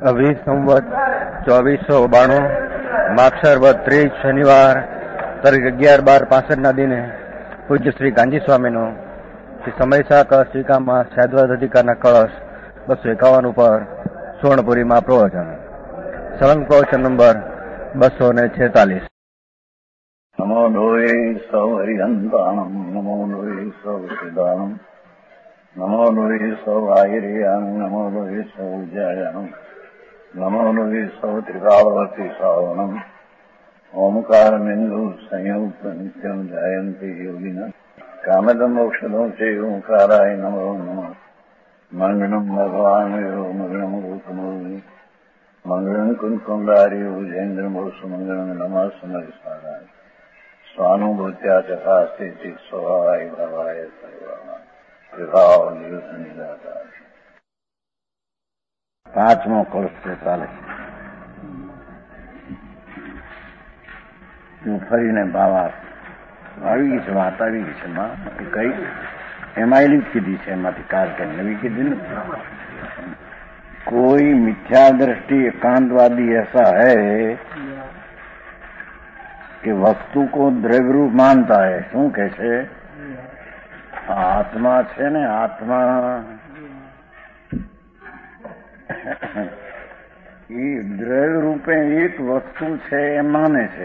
અભી સંવત 2492 માક્ષર વદ 30 શનિવાર તારીખ 11/12/65 દિને પૂજ્ય શ્રી ગાંધી સ્વામીનો શ્રી સમયસા કળશ ટીકામાં સૈદ્વાદ અધિકારના કળશ 251 ઉપર સુવર્ણપુરીમાં પ્રવચન. સળંગ પ્રવચન નંબર 246. નમો લોહે સૌ હરિહંતાણમ નમો લોહે સૌ સિદ્ધાણમ નમો લોહે સૌ આયર્યામ નમો લોહે સૌ જયામ નમો લોહે સૌ ત્રિકાળવતી સાવનમ ઓમકાર બિંદુ સંયુક્ત નિત્યમ જયંતી યોગિન કામદમ મોક્ષદો છે ઓંકારાય નમો નમઃ. મંગળમ ભગવાન મંગળમ ગૌતમોની મંગળમ કુંકુંડારી ઉજેન્દ્ર મોસુ મંગળમ નમઃ સમયસારાય સ્વાનુભૂત્યા ચકાસ્તે સ્વભાવાય ભાવાય સર્વમાં વિભાવ નિદાતા. પાંચમો કળશ ચાલે હું ફરીને બાવા આવી ગઈ છે, વાત આવી ગઈ છે. કઈ એમાં એલી કીધી છે, એમાંથી કાર કે નવી કીધી ને. कोई मिथ्या दृष्टि एकांतवादी ऐसा है कि वस्तु को द्रव्य रूप मानता है. શું કે છે? આત્મા છે ને, આત્મા એ દ્રવ્ય રૂપે એક વસ્તુ છે એ માને છે.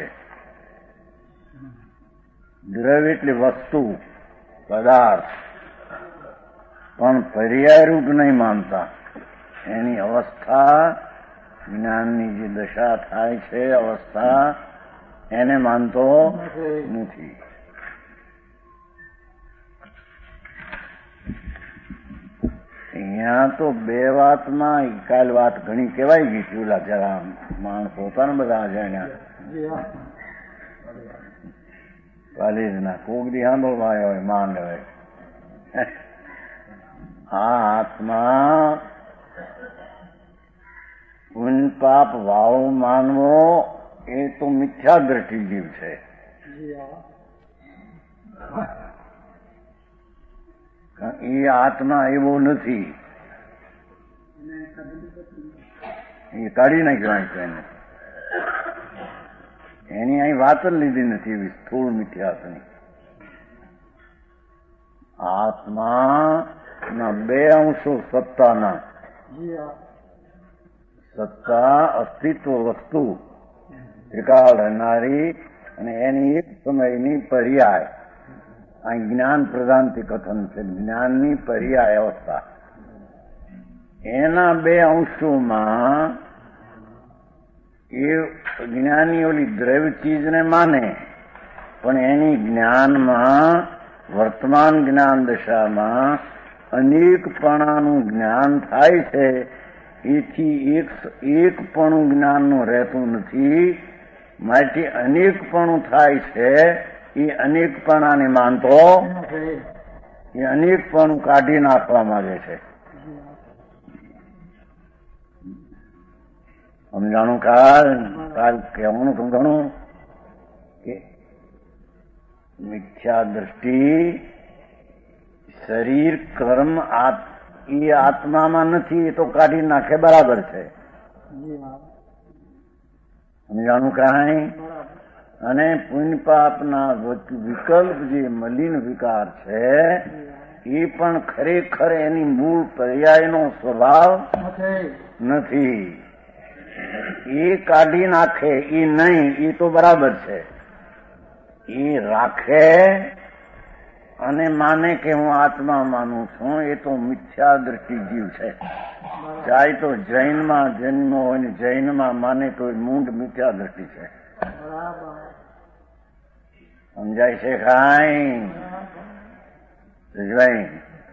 દ્રવ્ય એટલે વસ્તુ, પદાર્થ, પણ પર્યાય રૂપ નહીં માનતા. એની અવસ્થા, જ્ઞાનની જે દશા થાય છે અવસ્થા, એને માનતો નથી. અહીંયા તો બે વાતમાં કાલ વાત ઘણી કહેવાઈ ગઈ હતી. ઓલા જરા માણસ પોતાને બધા જાણ્યા કોલેજના કોગડી સાંભળવા આવ્યો હોય, માન હોય. આ આત્મા પુન પાપ ભાવ માનવો એ તો મિથ્યા દ્રષ્ટિ જીવ છે. એ આત્મા એવો નથી. એ કાઢી નાખ્યો એને. એની અહીં વાત જ લીધી નથી એવી સ્થૂળ મિથ્યાસની. આત્માના બે અંશો સત્તાના. સત્તા અસ્તિત્વ વસ્તુ ત્રિકાળ રહેનારી અને એની એક સમયની પર્યાય. અહીં જ્ઞાન પ્રધાનથી કથન છે. જ્ઞાનની પર્યાય અવસ્થા. એના બે અંશોમાં એ જ્ઞાની ઓલી દ્રવ્ય ચીજને માને, પણ એની જ્ઞાનમાં વર્તમાન જ્ઞાન દશામાં અનેકપણાનું જ્ઞાન થાય છે. એથી એકપણું જ્ઞાનનું રહેતું નથી. માટે અનેકપણું થાય છે. એ અનેકપણાને માનતો એ અનેકપણું કાઢી નાખવા માંગે છે. સમજાણું? કાલ કહેવાનું સમજાણું કે મિથ્યા દ્રષ્ટિ શરીર કર્મ એ આત્મામાં નથી. એ તો કાઢી નાખે બરાબર છે. સમજાણું કાંઈ? અને પુણ્ય પાપના વિકલ્પ જે મલિન વિકાર છે એ પણ ખરેખર એની મૂળ પર્યાયનો સ્વભાવ નથી. એ કાઢી નાખે એ નહીં, એ તો બરાબર છે. એ રાખે અને માને કે હું આત્મા માનું છું, એ તો મિથ્યા દ્રષ્ટિ જીવ છે. ચાહે તો જૈનમાં જન્મ હોય ને જૈનમાં માને તો મૂંઢ મિથ્યા દ્રષ્ટિ છે. સમજાય છે કાંઈ?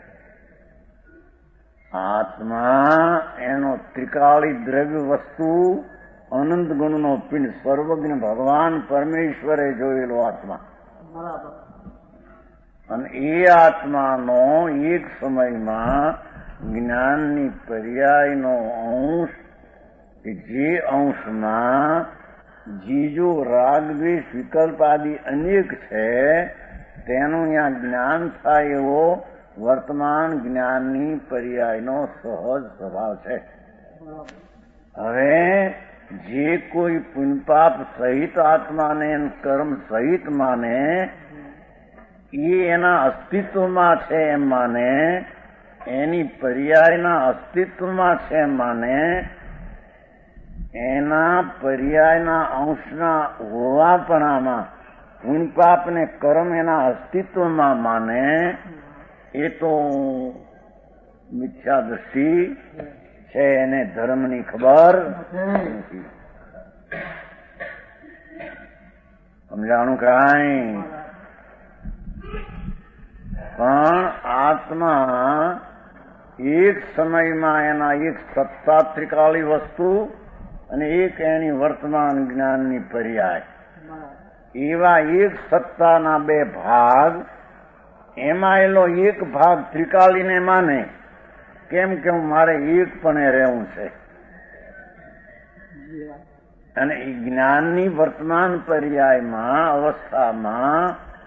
આત્મા એનો ત્રિકાળી દ્રવ્ય વસ્તુ અનંત ગુણનો પિંડ સર્વજ્ઞ ભગવાન પરમેશ્વરે જોયેલો આત્મા. અને એ આત્માનો એક સમયમાં જ્ઞાનની પર્યાયનો અંશ, જે અંશમાં જીજો રાગ દ્વેષ વિકલ્પ આદિ અનેક છે, તેનું અહીંયા જ્ઞાન થાય એવો વર્તમાન જ્ઞાનની પર્યાયનો સહજ સ્વભાવ છે. હવે જે કોઈ પુણ્યપાપ સહિત આત્માને કર્મ સહિત માને, એ એના અસ્તિત્વમાં છે એમ માને, એની પર્યાયના અસ્તિત્વમાં છે એમ માને, એના પર્યાયના અંશના હોવાપણામાં પુણ્યપાપ ને કર્મ એના અસ્તિત્વમાં માને, એ તો મિથ્યા દ્રષ્ટિ છે, એને ધર્મની ખબર નથી. સમજાણું કાંઈ? પણ આત્મા એક સમયમાં એના એક સત્તા ત્રિકાળી વસ્તુ અને એક એની વર્તમાન જ્ઞાનની પર્યાય, એવા એક સત્તાના બે ભાગ, એમાં એલો એક ભાગ ત્રિકાળીને માને, કેમ કે મારે એકપણે રહેવું છે, અને એ જ્ઞાનની વર્તમાન પર્યાયમાં અવસ્થામાં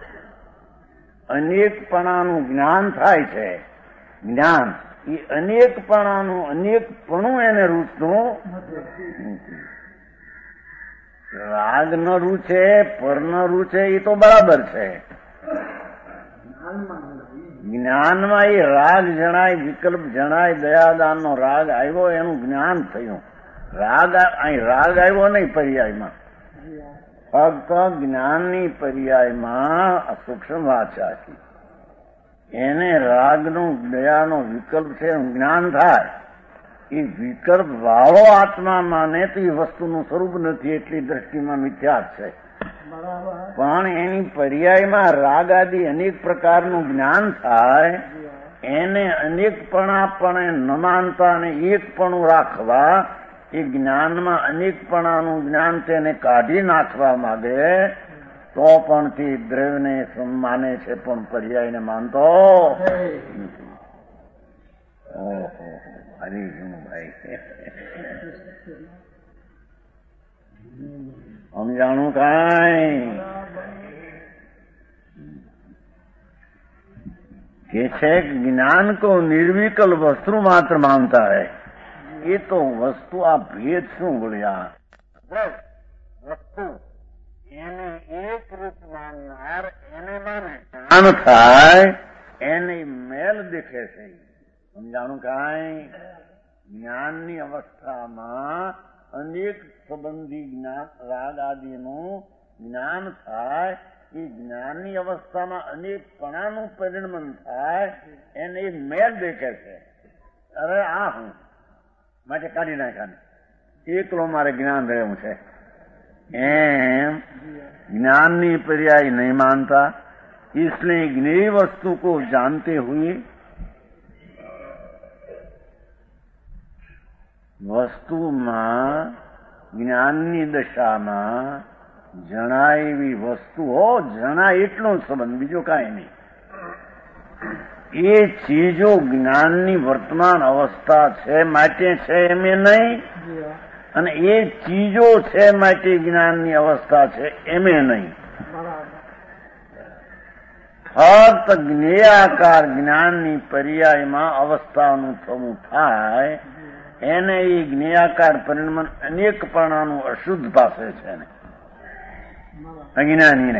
અનેકપણાનું જ્ઞાન થાય છે. જ્ઞાન એ અનેકપણું એને રૂચતું નથી. રાગ ન રૂચે, પર ન રૂચે, એ તો બરાબર છે. જ્ઞાનમાં એ રાગ જણાય, વિકલ્પ જણાય, દયાદાનનો રાગ આવ્યો, એનું જ્ઞાન થયું. રાગ આવ્યો નહીં પર્યાયમાં, ફક્ત જ્ઞાનની પર્યાયમાં સૂક્ષ્મ વાચા છે, એને રાગનો દયાનો વિકલ્પ છે, જ્ઞાન થાય. એ વિકલ્પ વાળો આત્મા માને તો એ વસ્તુનું સ્વરૂપ નથી, એટલી દ્રષ્ટિમાં મિથ્યા છે. પણ એની પર્યાયમાં રાગ આદિ અનેક પ્રકારનું જ્ઞાન થાય, એને અનેકપણાપણે ન માનતા અને એકપણું રાખવા, એ જ્ઞાનમાં અનેકપણાનું જ્ઞાન તેને કાઢી નાખવા માંગે, તો પણ તે દ્રવ્યને માને છે, પણ પર્યાયને માનતો નથી. ઓહો, હરિભાઈ સમજાણું કાંઈ? કે છે જ્ઞान को निर्विकल वस्तु मात्र मानता है. ये तो वस्तु आ भेद શું બોલ્યા? વસ્તુ એને એક રૂપ માનનાર એને માને, જ્ઞાન થાય એને મેલ દેખે છે. સમજાણું કાંઈ? જ્ઞાનની અવસ્થામાં અનેક સંબંધી જ્ઞાન રાગ આદિનું જ્ઞાન થાય, એ જ્ઞાનની અવસ્થામાં અનેકપણાનું પરિણમન થાય, એને મેલ દેખે છે. અરે આ હું માટે કાઢી નાખ્યા, એકલો મારે જ્ઞાન રહેવું છે, એમ ज्ञानी पर्याय नहीं मानता, इसलिए ज्ञेय वस्तु को जानते हुए वस्तुમાં જ્ઞાનની દશામાં જણાય એવી વસ્તુઓ, જણાય એટલો સંબંધ, બીજો કાંઈ નહીં. એ ચીજો જ્ઞાનની વર્તમાન અવસ્થા છે માટે છે એમ નહીં, અને એ ચીજો છે માટે જ્ઞાનની અવસ્થા છે એમે નહીં. ફક્ત જ્ઞેયાકાર જ્ઞાનની પર્યાયમાં અવસ્થાનું થવું થાય, એને એ જ્ઞેયાકાર પરિણમન અનેકપણાનું અશુદ્ધ પાસે છે ને અજ્ઞાનીને.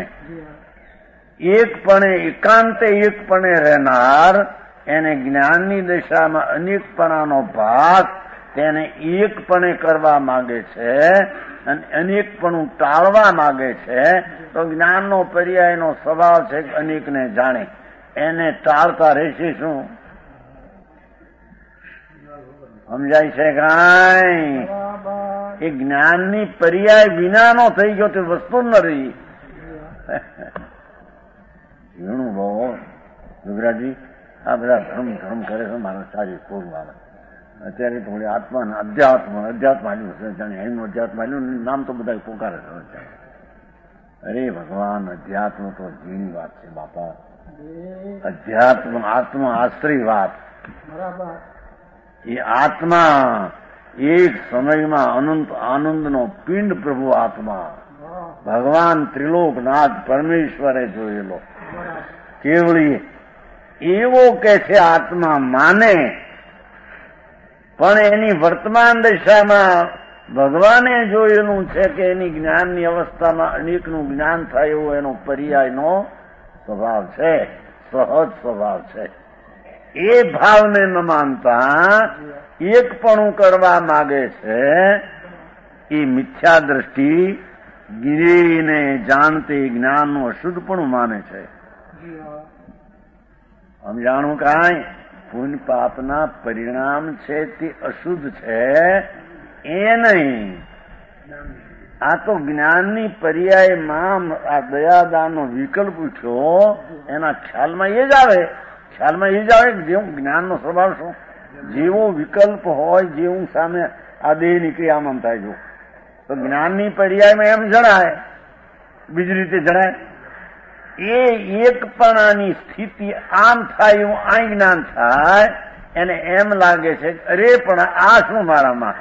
એકપણે એકાંતે એકપણે રહેનાર એને જ્ઞાનની દશામાં અનેકપણાનો ભાગ તેને એકપણે કરવા માંગે છે અને અનેકપણું ટાળવા માંગે છે. તો જ્ઞાનનો પર્યાયનો સ્વભાવ છે અનેકને જાણે, એને ટાળતા રહેશે શું? સમજાય છે કાંઈ? એ જ્ઞાનની પર્યાય વિનાનો થઈ ગયો તે વસ્તુ ન રહી. ઘણું બહુ ગુજરાતી આ બધા ધર્મ કરે છે, મારા સારી ખૂબ આવે. અત્યારે થોડી આત્મા અધ્યાત્મ આવ્યું છે, જાણે એનું અધ્યાત્મ આવ્યું, નામ તો બધા પોકારે છે. અરે ભગવાન, અધ્યાત્મ તો જીની વાત છે બાપા. અધ્યાત્મ આત્મ આશ્રય વાત. એ આત્મા એક સમયમાં અનંત આનંદનો પિંડ પ્રભુ આત્મા ભગવાન ત્રિલોકનાથ પરમેશ્વરે જોયેલો કેવળી એવો કે છે આત્મા માને પણ એની વર્તમાન દશામાં ભગવાને જોયેલું છે કે એની જ્ઞાનની અવસ્થામાં અનેકનું જ્ઞાન થાય એવો એનો પર્યાયનો સ્વભાવ છે, સહજ સ્વભાવ છે. એ ભાવને ન માનતા એકપણું કરવા માગે છે. એ મિથ્યા દ્રષ્ટિ ગિરીને જાણતે જ્ઞાનનું અશુદ્ધપણું માને છે. સમજાણું કાંઈ? પુણ્ય પાપના પરિણામ છે તે અશુદ્ધ છે એ નહીં. આ તો જ્ઞાનની પર્યાયમાં આ દયાદાનનો વિકલ્પ ઉઠ્યો, એના ખ્યાલમાં એ જ આવે. ખ્યાલમાં એ જ આવે કે જેવું જ્ઞાનનો સ્વભાવ શું, જેવો વિકલ્પ હોય જેવું સામે આ દેહની ક્રિયામાં થાય. જો તો જ્ઞાનની પર્યાયમાં એમ જણાય, બીજી રીતે જણાય. એ એકપણાની સ્થિતિ આમ થાય એવું આ જ્ઞાન થાય, એને એમ લાગે છે અરે પણ આ શું મારામાં.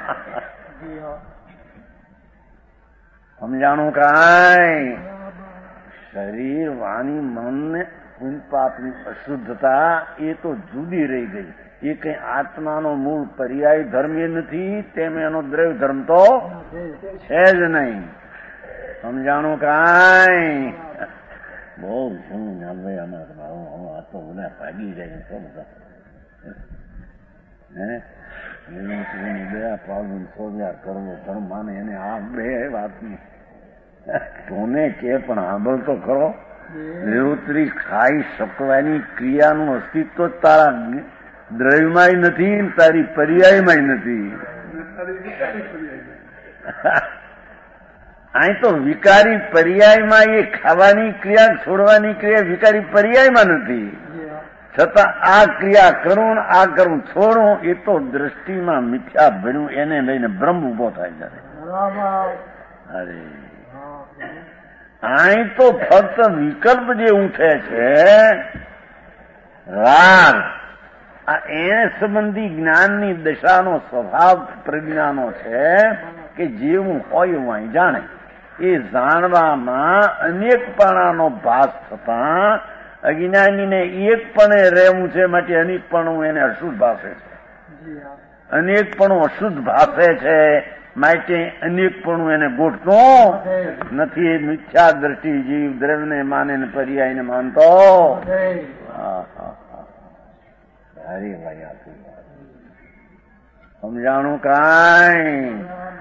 સમજાણું કાંઈ? શરીર, વાણી, મનને પુણ્ય પાપની અશુદ્ધતા એ તો જુદી રહી ગઈ. એ કઈ આત્માનો મૂળ પર્યાય ધર્મ એ નથી, તેમ એનો દ્રવ્ય ધર્મ તો છે જ નહીં. સમજાણું કાંઈ? બહુ શું ભાઈ અમારે આ તો બધા ભાગી જાય છે બધા. દયા પાડવું, સોવ્યાર કરવો, ધર્મ માને એને આ બે વાતની તોને કે પણ આંબળ તો ખરો. નિરુત્તરી ખાઈ શકવાની ક્રિયાનું અસ્તિત્વ તારા દ્રવ્યમાંય નથી, તારી પર્યાયમાંય નથી. અહીં તો વિકારી પર્યાયમાં એ ખાવાની ક્રિયા, છોડવાની ક્રિયા વિકારી પર્યાયમાં નથી. છતાં આ ક્રિયા કરું, આ કરું, છોડું, એ તો દ્રષ્ટિમાં મિથ્યા ભર્યું, એને લઈને ભ્રમ ઉભો થાય છે. અરે અહીં તો ફક્ત વિકલ્પ જે ઉઠે છે રાગ, આ એને સંબંધી જ્ઞાનની દશાનો સ્વભાવ પ્રજ્ઞાનો છે કે જેવું હોય એવું અહીં જાણે. એ જાણવામાં અનેકપણાનો ભાસ થતા અજ્ઞાનીને એકપણે રહેવું છે, માટે અનેકપણું એને અશુદ્ધ ભાષે છે. અનેકપણું અશુદ્ધ ભાષે છે માટે અનેકપણું એને ગોઠતું નથી. એ મિથ્યા દ્રષ્ટિ જીવ દ્રવ્યને માને ને પર્યાયને માનતો. અરે ભાઈ સમજાણું કાંઈ?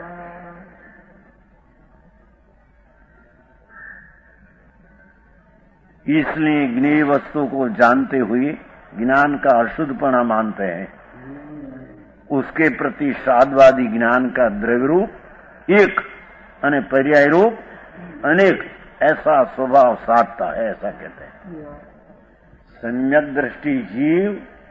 इसलिए ज्ञेय वस्तु को जानते हुए ज्ञान का अशुद्धपना मानते हैं. उसके प्रति साधवादी ज्ञान का द्रव्य रूप एक અને पर्याय रूप अनेक ऐसा स्वभाव साधता है, ऐसा कहते हैं. सम्यक दृष्टि जीव,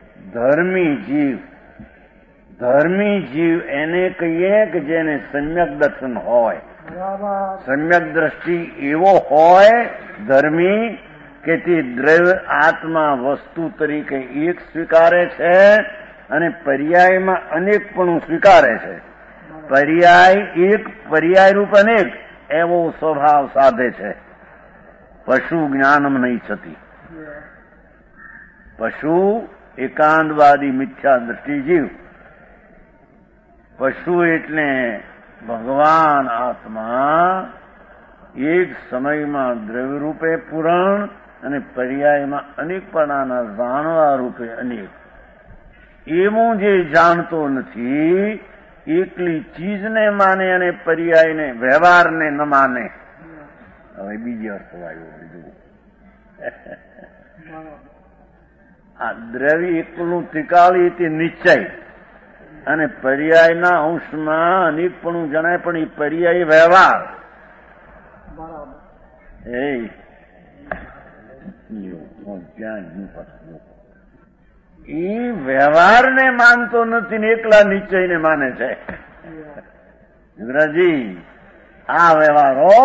ધર્મી જીવ એને કહીએ કે જેને સમ્યક દર્શન હોય. સમ્યક દ્રષ્ટિ એવો હોય ધર્મી કે તે દ્રવ્ય આત્મા વસ્તુ તરીકે એક સ્વીકારે છે અને પર્યાયમાં અનેકપણું સ્વીકારે છે. પર્યાય એક, પર્યાય રૂપ અનેક એવો સ્વભાવ સાધે છે. પશુ જ્ઞાનમ નહીં છતી. પશુ એકાંતવાદી મિથ્યા દ્રષ્ટિ જીવ. પશુ એટલે ભગવાન આત્મા એક સમયમાં દ્રવ્ય રૂપે પૂરણ અને પર્યાયમાં અનેકપણાના જાણવા રૂપે અનેક. એવું જે જાણતો નથી, એકલી ચીજને માને અને પર્યાયને વ્યવહારને ન માને. હવે બીજી અર્થ વાળું બીજું આ દ્રવ્ય એકલું ત્રિકાળી તે નિશ્ચય અને પર્યાયના અંશમાં અનેકપણું જણાય, પણ એ પર્યાય વ્યવહાર. એ વ્યવહારને માનતો નથી ને એકલા નિશ્ચયને માને છે. ઇન્દ્રજી આ વ્યવહારો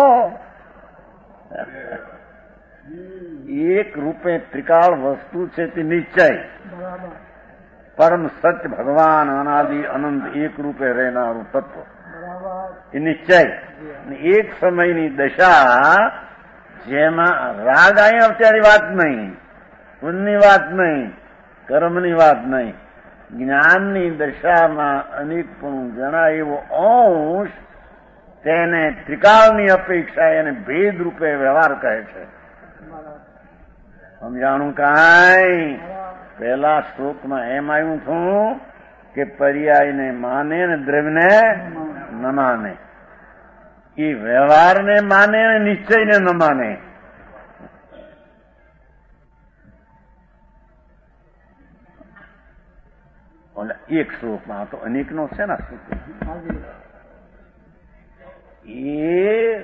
એક રૂપે ત્રિકાળ વસ્તુ છે તે નિશ્ચય. પરમ સત્ય ભગવાન અનાદિ અનંત એક રૂપે રહેનારું તત્વ એ નિશ્ચય. એક સમયની દશા જેમાં રાગ અહીંયા અત્યારે વાત નહીં, પુણ્યની વાત નહીં, કર્મની વાત નહીં, જ્ઞાનની દશામાં અનેકપણું જણાય એવો અંશ તેને ત્રિકાળની અપેક્ષા એને ભેદ રૂપે વ્યવહાર કહે છે. સમજાણું કાંઈ? પહેલા શ્લોકમાં એમ આવ્યું છું કે પર્યાયને માને ને દ્રવ્યને ન માને. એ વ્યવહારને માને અને નિશ્ચયને ન માને. એક શ્લોકમાં તો અનેકનો છે ને એ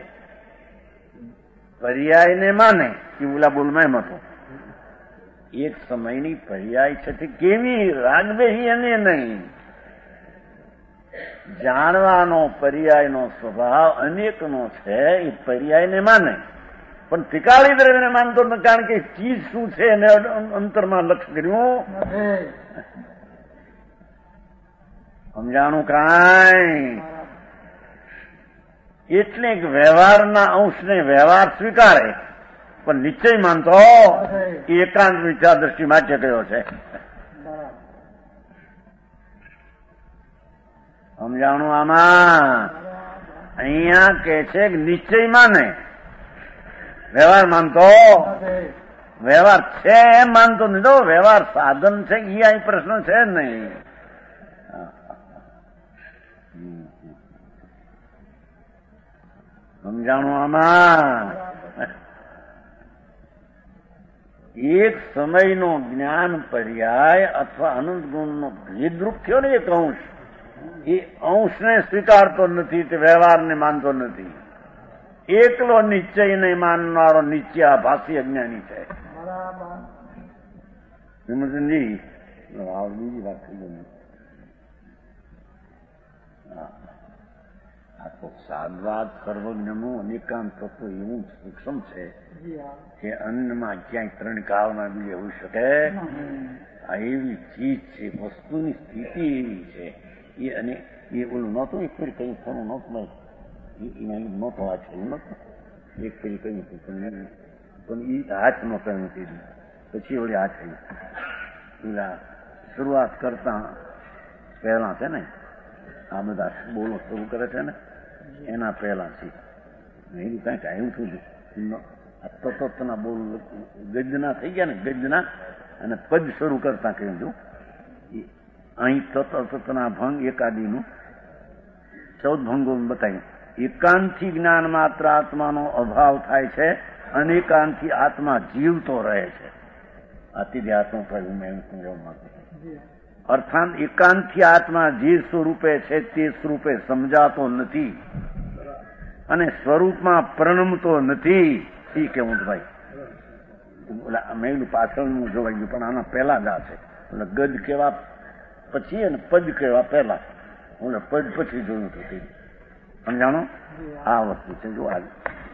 પર્યાયને માને કે ઓલા બોલમાં એમ હતો. એક સમયની પર્યાય છે તે કેવી રાગદેહી અને નહીં જાણવાનો પર્યાયનો સ્વભાવ અનેકનો છે. એ પર્યાયને માને પણ ત્રિકાળી દ્રવ્યને માનતો નથી, કારણ કે ચીજ શું છે એને અંતરમાં લક્ષ કર્યું. સમજાણું કાંઈ? એટલે વ્યવહારના અંશને વ્યવહાર સ્વીકારે પણ નિશ્ચય માનતો એકાંત વિચાર દ્રષ્ટિ માટે કયો છે. સમજાણું? આમાં અહીંયા કે છે કે નિશ્ચય માને, વ્યવહાર માનતો વ્યવહાર છે એમ માનતો નહીં. તો વ્યવહાર સાધન છે એ અહીં પ્રશ્ન છે નહીં. સમજાણું? આમાં એક સમયનો જ્ઞાન પર્યાય અથવા અનંત ગુણનો ભેદરૂપ થયો ને એક અંશ, એ અંશને સ્વીકારતો નથી, તે વ્યવહારને માનતો નથી. એકલો નિશ્ચયને માનનારો નિશ્ચયાભાસી અજ્ઞાની છે. વિમર્શનજી બીજી વાત થઈ ગઈ. આ તો સાદવાદ સર્વજ્ઞનું અનેકાંત તત્વ એવું સૂક્ષ્મ છે કે અન્નમાં ક્યાંય ત્રણ કાળમાં બી હોઈ શકે. આ એવી ચીજ છે, વસ્તુની સ્થિતિ એવી છે. એ અને એ ઓલું નહોતું એક ફેરી કઈ થોડું નહોતું એમાં નહોતો હાથ થયું નહોતું એક ફેરી કહ્યું હતું પણ એ હાથ નો કહ્યું કીધું પછી ઓલી હાથ થયું. પેલા શરૂઆત કરતા પહેલા છે ને આ બધા બોલો શરૂ કરે છે ને એના પહેલા છે એવું કઈક આવ્યું છું. તત્વના બોલ ગજના થઈ ગયા ને ગજના અને પદ શરૂ કરતા કહ્યું છું. અહીં તત્વના ભંગ એકાદીનું 14 ભંગો બતાવ્યું. એકાંતથી જ્ઞાન માત્ર આત્માનો અભાવ થાય છે, અનેકાંતથી આત્મા જીવતો રહે છે. આત્મ થયું મેં સમજાવવા માંગુ છું. અર્થાત એકાંતથી આત્મા જે સ્વરૂપે છે તે સ્વરૂપે સમજાતો નથી અને સ્વરૂપમાં પ્રણમતો નથી. એ કેવું ભાઈ મેં પાછળનું જોવાઈ ગયું પણ આના પહેલા જ આ છે. ગજ કેવા પછી અને પદ કેવા પહેલા, હું પદ પછી જોયું હતું. સમજાણો? આ વસ્તુ છે. જો આ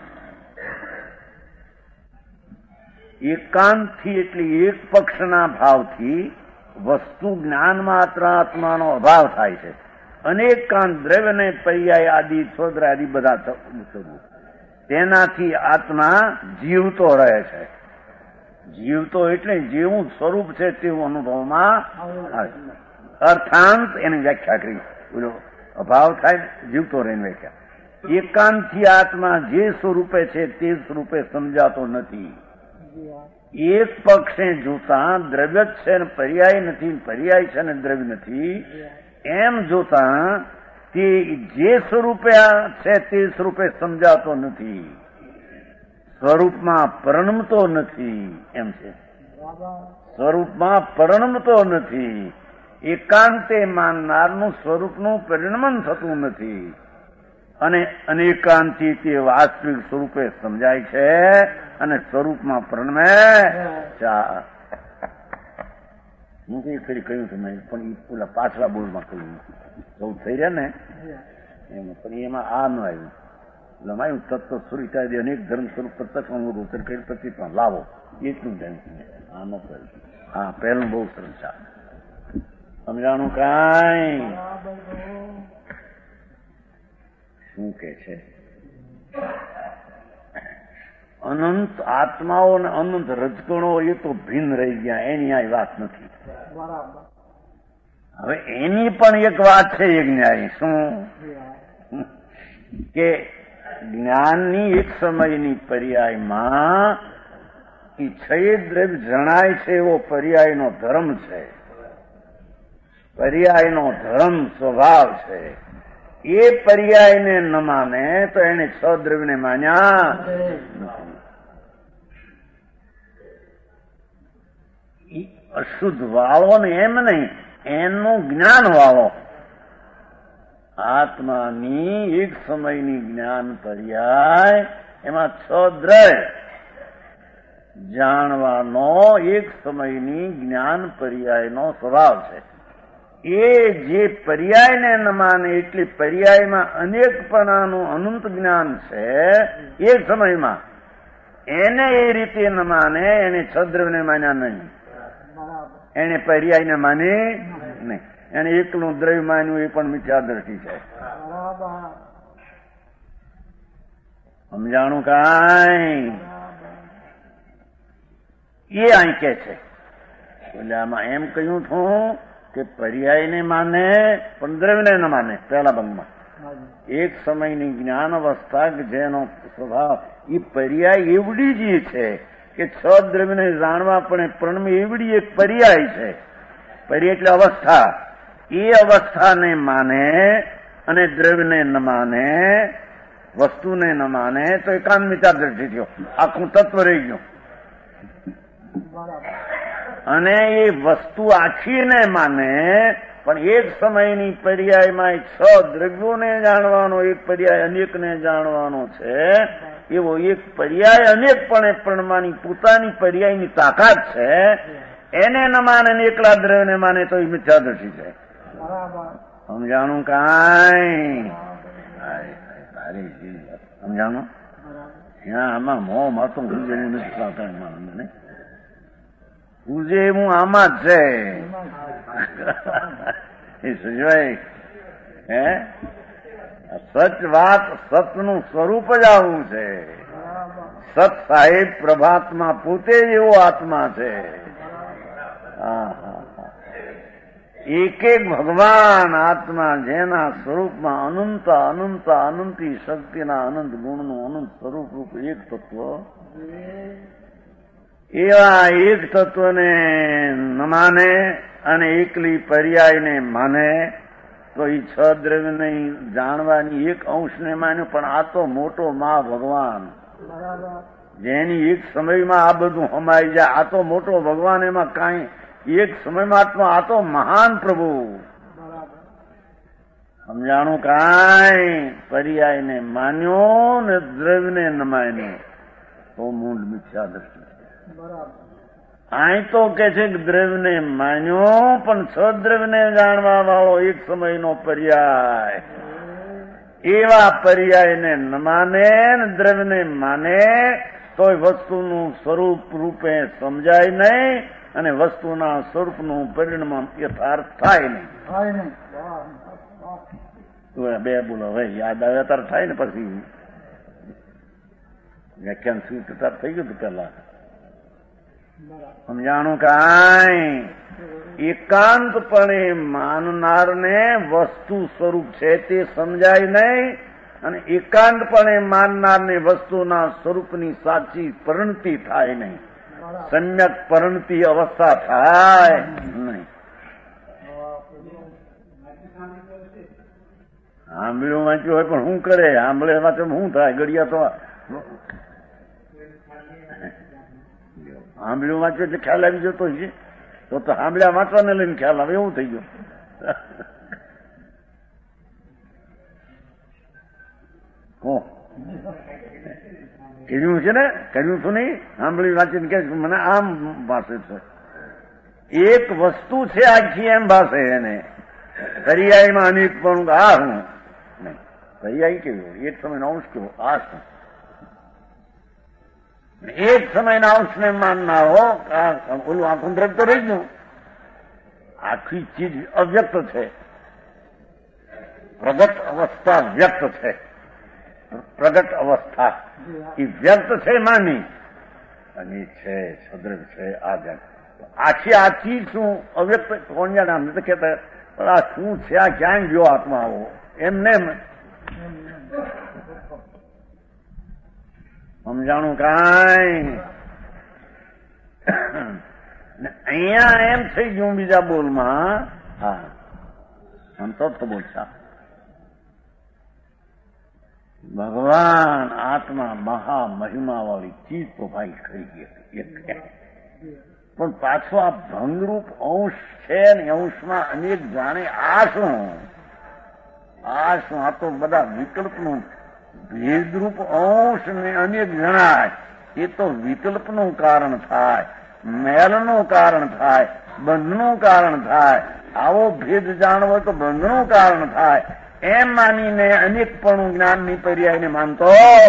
એકાંતથી એટલે એક પક્ષના ભાવથી વસ્તુ જ્ઞાન માત્ર આત્માનો અભાવ થાય છે. અનેકાંત દ્રવ્યને પર્યાય આદિ સ્વદ્ર આદિ બધા તેનાથી આત્મા જીવતો રહે છે. જીવતો એટલે જેવું સ્વરૂપ છે તેવું અનુભવમાં આવે. અર્થાંત એની વ્યાખ્યા કરી. અભાવ થાય જીવતો રહીને વ્યાખ્યા. એકાંતથી આત્મા જે સ્વરૂપે છે તે સ્વરૂપે સમજાતો નથી. એક પક્ષે જોતા દ્રવ્ય જ છે ને પર્યાય નથી, પર્યાય છે ને દ્રવ્ય નથી એમ જોતા તે જે સ્વરૂપે છે તે સ્વરૂપે સમજાતો નથી, સ્વરૂપમાં પરિણમતો નથી. એમ છે, સ્વરૂપમાં પરિણમતો નથી. એકાંતે માનનારનું સ્વરૂપનું પરિણમન થતું નથી અને અનેકાંતથી તે વાસ્તવિક સ્વરૂપે સમજાય છે અને સ્વરૂપમાં પરિણમે. હું કઈ ફરી કહ્યું હતું મેં, પણ એ પેલા પાછલા બોલમાં કહ્યું સૌ થઈ રહ્યા ને એમાં, પણ એમાં આ ન આવ્યું. એટલે આવ્યું તત્વ સ્વરૂપ અનેક ધર્મ સ્વરૂપ તત્વ ઉત્તર કરી પછી પણ લાવો એટલું જ આ ન કર્યું. હા, પહેલું બહુ સરસ છે. સમજાણું કાંઈ? શું કે છે? અનંત આત્માઓ અને અનંત રજકણો એ તો ભિન્ન રહી ગયા, એની આ વાત નથી. હવે એની પણ એક વાત છે યજ્ઞાની, શું કે જ્ઞાનની એક સમયની પર્યાયમાં એ છયે દ્રવ્ય જણાય છે એવો પર્યાયનો ધર્મ છે, પર્યાયનો ધર્મ સ્વભાવ છે. એ પર્યાયને ન માને તો એને છ દ્રવ્યને માન્યા નથી. અશુદ્ધ વાળો ને એમ નહીં, એનું જ્ઞાન વાળો. આત્માની એક સમયની જ્ઞાન પર્યાય એમાં છ દ્રવ્ય જાણવાનો એક સમયની જ્ઞાન પર્યાયનો સ્વભાવ છે. એ જે પર્યાયને ન માને એટલે પર્યાયમાં અનેકપણાનું અનંત જ્ઞાન છે એક સમયમાં, એને એ રીતે ન માને, એને છ દ્રવ્યને માન્યા નહીં, એને પર્યાયને માને નહીં. એને એકલું દ્રવ્ય માન્યું એ પણ મિથ્યા દ્રષ્ટિ છે. સમજાણું કાંઈ? એ અહીં કે છે. એટલે આમાં એમ કહ્યું છું કે પર્યાયને માને પણ દ્રવ્યને ન માને. પહેલા બંધમાં એક સમયની જ્ઞાન અવસ્થા કે જેનો સ્વભાવ એ પર્યાય એવડી જ છે કે છ દ્રવ્યને જાણવા પણ પ્રણમ એવડી એક પર્યાય છે. પર્યાય એટલે અવસ્થા. એ અવસ્થાને માને અને દ્રવ્યને ન માને, વસ્તુને ન માને તો એકાંત મિથ્યા દ્રષ્ટિ થયો, આખું તત્વ રહી ગયું. અને એ વસ્તુ આખીને માને પણ એક સમયની પર્યાયમાં છ દ્રવ્યોને જાણવાનો એક પર્યાય અનેકને જાણવાનો છે, એવો એક પર્યાય અનેકપણે પ્રણમાની પોતાની પર્યાયની તાકાત છે. એને ન માને ને એકલા દ્રવ્યને માને તો એ મિથ્યા દ્રષ્ટિ છે. સમજાણું કાંઈ? સમજાણું? આમાં મોહ માતું ગુજે નથી, ગુજે હું આમાં જ છે. સુજભાઈ હે સચ વાત સતનું સ્વરૂપ જ આવું છે. સત સાહેબ પ્રભાતમાં પોતે જ એવો આત્મા છે. એક એક ભગવાન આત્મા જેના સ્વરૂપમાં અનંત અનંત અનંતી શક્તિના અનંત ગુણનું અનંત સ્વરૂપ રૂપ એક તત્વ, એવા એક તત્વને ન માને અને એકલી પર્યાયને માને તો એ છ દ્રવ્યને જાણવાની એક અંશને માન્યું. પણ આ તો મોટો મા ભગવાન, જેની એક સમયમાં આ બધું હમાઈ જાય, આ તો મોટો ભગવાન. એમાં કાંઈ એક સમયમાં આ તો મહાન પ્રભુ. સમજાણું કાંઈ? પર્યાયને માન્યો ને દ્રવ્યને ન માન્યો તો મૂળ મિથ્યા દ્રષ્ટિ. અહીં તો કે છે કે દ્રવ્યને માન્યો પણ છ દ્રવ્યને જાણવા વાળો એક સમયનો પર્યાય, એવા પર્યાયને ન માને ને દ્રવ્યને માને તો વસ્તુનું સ્વરૂપ રૂપે સમજાય નહીં અને વસ્તુના સ્વરૂપનું પરિણામ યથાર્થ થાય નહીં. બે બોલો હવે યાદ આવે ત્યારે થાય ને પછી વ્યાખ્યાન સ્વીકાર થઈ ગયું હતું પેલા. સમજાણું કાંઈ? એકાંતપણે માનનારને વસ્તુ સ્વરૂપ છે તે સમજાય નહીં અને એકાંતપણે માનનારને વસ્તુના સ્વરૂપની સાચી પરિણતિ થાય નહીં, સમ્યક પરિણતિ અવસ્થા થાય નહીં. આંબળ્યું વાંચ્યું હોય પણ શું કરે? આંબળે વાંચો શું થાય? ઘડિયા તો આંબળ્યું વાંચ્યું એટલે ખ્યાલ આવી જતો છે. તો આંબળ્યા વાંચવાને લઈને ખ્યાલ આવે એવું થઈ ગયું. કર્યું છે ને, કર્યું છું નહીં. આંબળી વાંચીને કે મને આમ ભાષે છે. એક વસ્તુ છે આખી એમ ભાષે એને. પર્યાયમાં અનેક પણ આ હું નહીં. પર્યાય કેવું? એક સમયનો અંશ કેવો? આ શું? એક સમયના અંશને માનનારો ઓલું આખું દ્રવ્ય તો રહી ગયું. આખી ચીજ અવ્યક્ત છે. પ્રગટ અવસ્થા વ્યક્ત છે. પ્રગટ અવસ્થા એ વ્યક્ત છે માની અને છે સદ્રવ્ય છે. આ જન આખી શું અવ્યક્ત કોણ જાણે? અમને તો કહેતા પણ આ શું છે, આ ક્યાં ગયો આત્મા આવો એમને સમજાણું કાંઈ. અહીંયા એમ થઈ ગયું બીજા બોલમાં. હા સંતોષ તો બોલતા ભગવાન આત્મા મહા મહિમા વાળી ચીજ તો ભાઈ ખરી ગઈ, પણ પાછો આ ભંગરૂપ અંશ છે ને અંશમાં અનેક જાણે આ શું આ તો બધા વિકલ્પનું ભેદરૂપ અંશ ને અનેક જણાય. એ તો વિકલ્પનું કારણ થાય, મેલનું કારણ થાય, બંધનું કારણ થાય. આવો ભેદ જાણવો તો બંધનું કારણ થાય એમ માનીને અનેકપણું જ્ઞાનની પર્યાયને માનતો.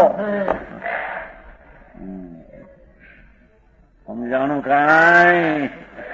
સમજાણું કાંઈ.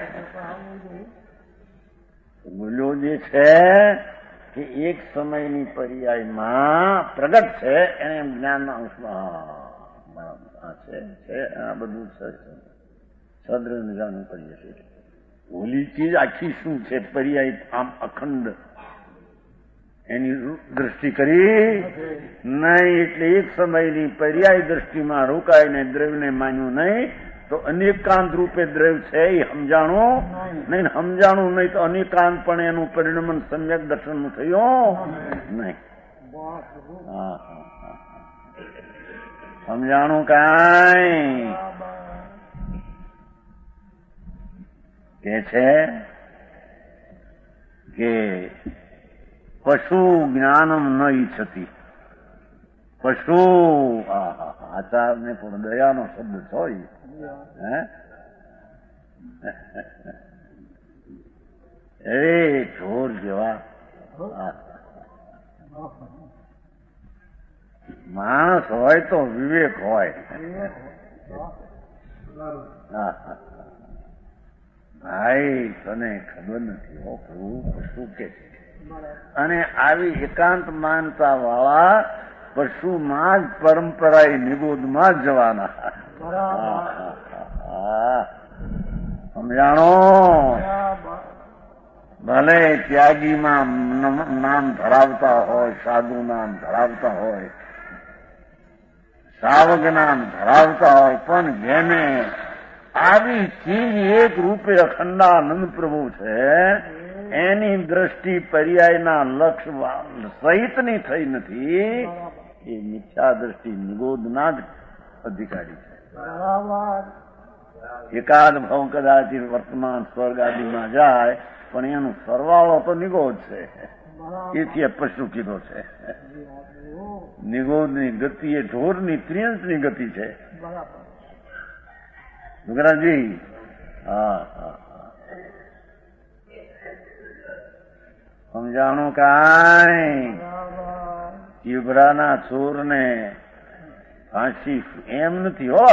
બોલ્યો જે છે કે એક સમયની પર્યાયમાં પ્રગટ છે એને જ્ઞાનના અંશમાં છે આ બધું સદ્ર જાણવું કરીએ છીએ. ઓલી ચીજ આખી શું છે પર્યાય આમ અખંડ એની દ્રષ્ટિ કરી નહીં. એટલે એક સમયની પર્યાય દ્રષ્ટિમાં રોકાઈને દ્રવ્યને માન્યું નહીં તો અનેકાંત રૂપે દ્રવ્ય છે એ સમજાણું નહીં. સમજાણું નહીં તો અનેકાંત પણ એનું પરિણમન સમ્યક દર્શનનું થયું નહીં. સમજાણું કાંઈ. કે છે કે પશુ જ્ઞાનમ ન ઈચ્છતી. પશુ આચાર ને પણ દયાનો શબ્દ હોય. એ ઢોર જેવા માણસ હોય તો વિવેક હોય. ભાઈ તને ખબર નથી હો પશુ કે છે. અને આવી એકાંત માનતા વાળા પશુમાં જ પરંપરાએ નિગોદમાં જ જવાના. સમજાણો. ભલે ત્યાગીમાં નામ ધરાવતા હોય, સાધુ નામ ધરાવતા હોય, સાવક નામ ધરાવતા હોય, પણ જેને આવી ચીજ એક રૂપે અખંડાનંદ પ્રભુ છે એની દ્રષ્ટિ પર્યાયના લક્ષ્ય સહિતની થઈ નથી. એ મિથ્યા દ્રષ્ટિ નિગોદના જ અધિકારી છે. એકાદ ભાવ કદાચ વર્તમાન સ્વર્ગ આદિમાં જાય પણ એનો સરવાળો તો નિગોદ છે. એથી પશુ કીધો છે. નિગોદની ગતિ એ ઢોરની ત્રિયંશની ગતિ છે. ગુજરાતજી. હા સમજાણું કાંઈ. ચીભરાના ચોરને ફાંસી એમ નથી હો.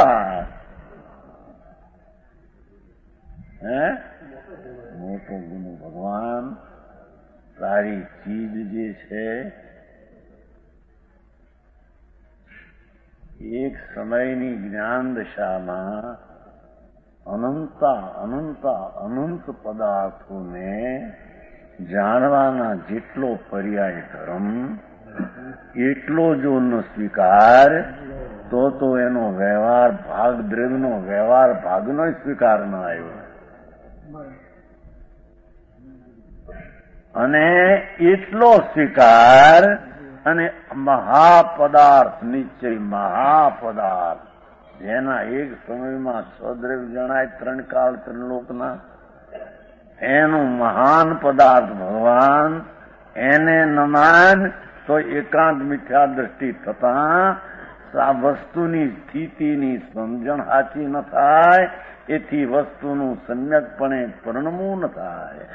મોટો ગુનો ભગવાન. તારી ચીજ જે છે એક સમયની જ્ઞાન દશામાં અનંત પદાર્થોને જાણવાના જેટલો પર્યાય ધર્મ એટલો જો ન સ્વીકાર તો એનો વ્યવહાર ભાગ દ્રવ્યનો વ્યવહાર ભાગનો સ્વીકાર ન આવ્યો. અને એટલો સ્વીકાર અને મહાપદાર્થ નિશ્ચય મહાપદાર્થ જેના એક સમયમાં સ્વદ્રવ્ય જણાય ત્રણ કાળ ત્રણ લોકના એનું મહાન પદાર્થ ભગવાન એને ન માન તો એકાંત મિથ્યા દ્રષ્ટિ થતા આ વસ્તુની સ્થિતિની સમજણ સાચી ન થાય. એથી વસ્તુનું સમ્યકપણે પરિણમવું ન થાય.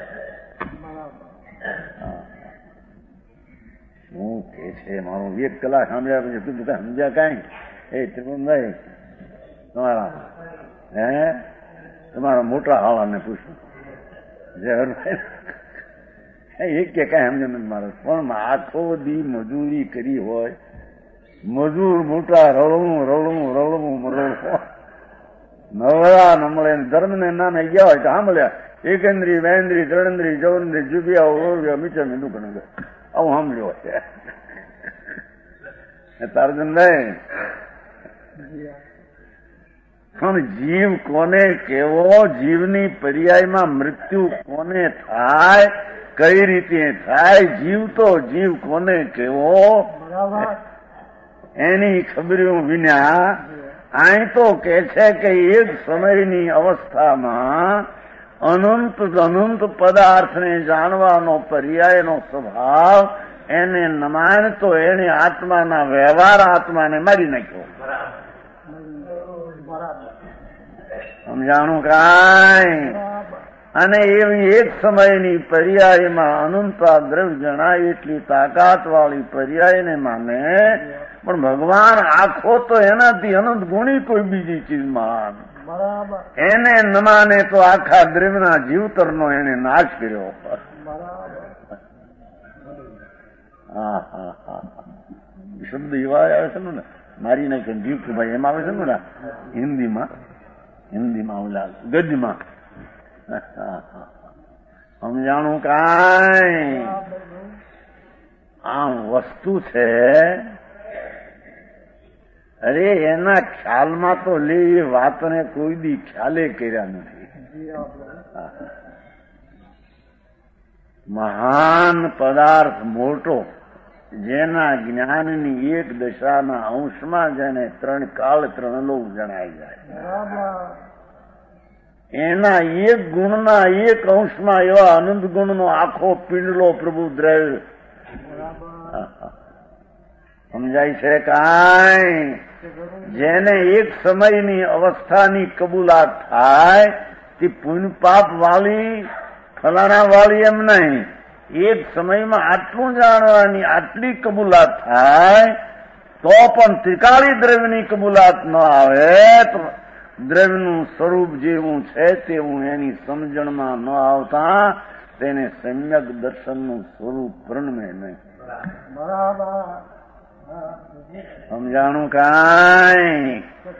શું કે છે મારું 1 કલાક સાંભળ્યા પછી તું બધા સમજ્યા કાંઈ. એ ત્રિપુરભાઈ તમારા મોટા હાવાને પૂછું એક કે કઈ સમજ નથી મારે. પણ આખો દી મજૂરી કરી હોય, મજૂર મોટા રળવું નવરા ન મળે ધર્મને નામે ગયા હોય તો સાંભળ્યા એકેન્દ્રી બેન્દ્રી ત્રણેન્દ્રી ચૌન્દ્રી જુબિયા ઓરવ્યા મીચા મીંડું કણ આવું સાંભળ્યો છે તારજનભાઈ. પણ જીવ કોને કેવો, જીવની પર્યાયમાં મૃત્યુ કોને થાય, કઈ રીતે થાય, જીવ તો જીવ કોને કેવો એની ખબર્યું વિના અહીં તો કે છે કે એક સમયની અવસ્થામાં અનંત અનંત પદાર્થને જાણવાનો પર્યાયનો સ્વભાવ એને નમાન તો એને આત્માના વ્યવહાર આત્માને મારી નાખ્યો. સમજાણું કાંઈ? અને એવી એક સમયની પર્યાયમાં અનંતા દ્રવ્ય જણાય એટલી તાકાત વાળી પર્યાયને માને, પણ ભગવાન આખો તો એનાથી અનંત ગુણી કોઈ બીજી ચીજમાં એને ન માને તો આખા દ્રવ્યના જીવતરનો એને નાશ કર્યો. શબ્દ એવા આવે છે ને મારી નાખે જીવ કે ભાઈ એમ આવે છે ને હિન્દીમાં ઓલા ગદ્યમાં સમજાણું કાંઈ? આ વસ્તુ છે અરે એના ખ્યાલમાં તો લે એ વાતને કોઈ દી ખ્યાલે કર્યા નથી. મહાન પદાર્થ મોટો જેના જ્ઞાનની એક દશાના અંશમાં જેને ત્રણ કાળ ત્રણ લોક જણાઈ જાય, એના એક ગુણના એક અંશમાં એવા અનંત ગુણનો આખો પિંડલો પ્રભુ દ્રવ્ય સમજાય છે કાંઈ? જેને એક સમયની અવસ્થાની કબૂલાત થાય તે પુણ્ય પાપ વાળી ફલાણા વાળી એમ નહીં, એક સમયમાં આટલું જાણવાની આટલી કબૂલાત થાય તો પણ ત્રિકાળી દ્રવ્યની કબૂલાત ન આવે તો દ્રવ્યનું સ્વરૂપ જેવું છે તેવું એની સમજણમાં ન આવતા તેને સમ્યક દર્શનનું સ્વરૂપ પ્રણમે નહીં. સમજાણું કાંઈ?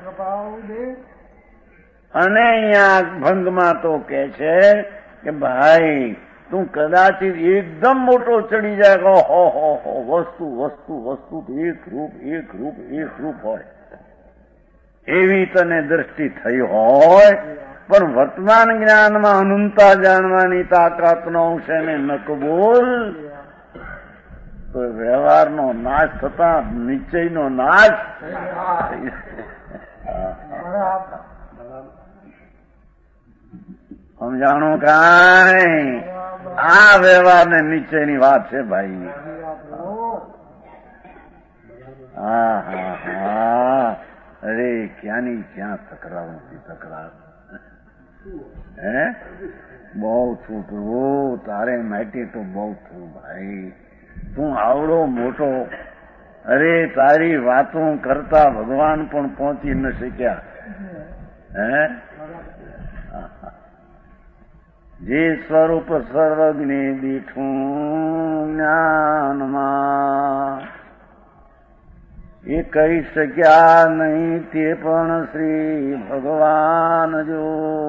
અને અહીંયા ભંગમાં તો કે છે કે ભાઈ તું કદાચિત એકદમ મોટો ચડી જાય હો વસ્તુ વસ્તુ વસ્તુ એક રૂપ એક રૂપ એક રૂપ હોય એવી તને દ્રષ્ટિ થઈ હોય, પણ વર્તમાન જ્ઞાનમાં અનંતા જાણવાની તાકાતનો અંશ એને ન કબૂલ તો વ્યવહારનો નાશ થતા નિશ્ચયનો નાશ. સમજાણો કાંઈ? આ વ્યવહારને નિશ્ચયની વાત છે ભાઈ. હા હા હા અરે ક્યાંની ક્યાં તકરાર નથી તકરાર. હે બહુ છું પ્રભુ તારે માટે તો બહુ છું ભાઈ. તું આવડો મોટો, અરે તારી વાતો કરતા ભગવાન પણ પહોંચી ન શક્યા. હે જે સ્વરૂપ સર્વજ્ઞે દીઠું જ્ઞાનમાં એ કહી શક્યા નહીં તે પણ શ્રી ભગવાન જો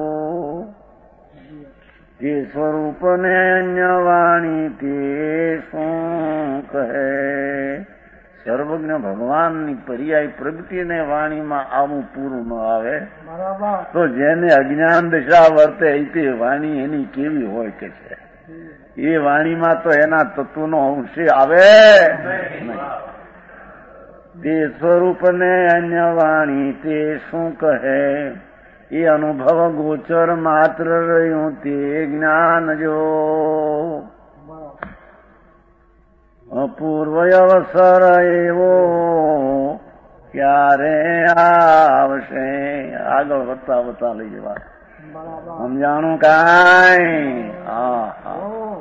તે સ્વરૂપને અન્ય વાણી તે શું કહે. સર્વજ્ઞ ભગવાનની પર્યાય પ્રગતિને વાણીમાં આવું પૂરું ન આવે તો જેને અજ્ઞાન દશા વર્તે તે વાણી એની કેવી હોય કે છે? એ વાણીમાં તો એના તત્વનો અંશે આવે. તે સ્વરૂપને અન્ય વાણી તે શું કહે એ અનુભવ ગોચર માત્ર રહ્યું તે જ્ઞાન જો. અપૂર્વ અવસર એવો ક્યારે આવશે? આગળ વધતા વધતા લઈ જવા. સમજાણું કાંઈ? હા હા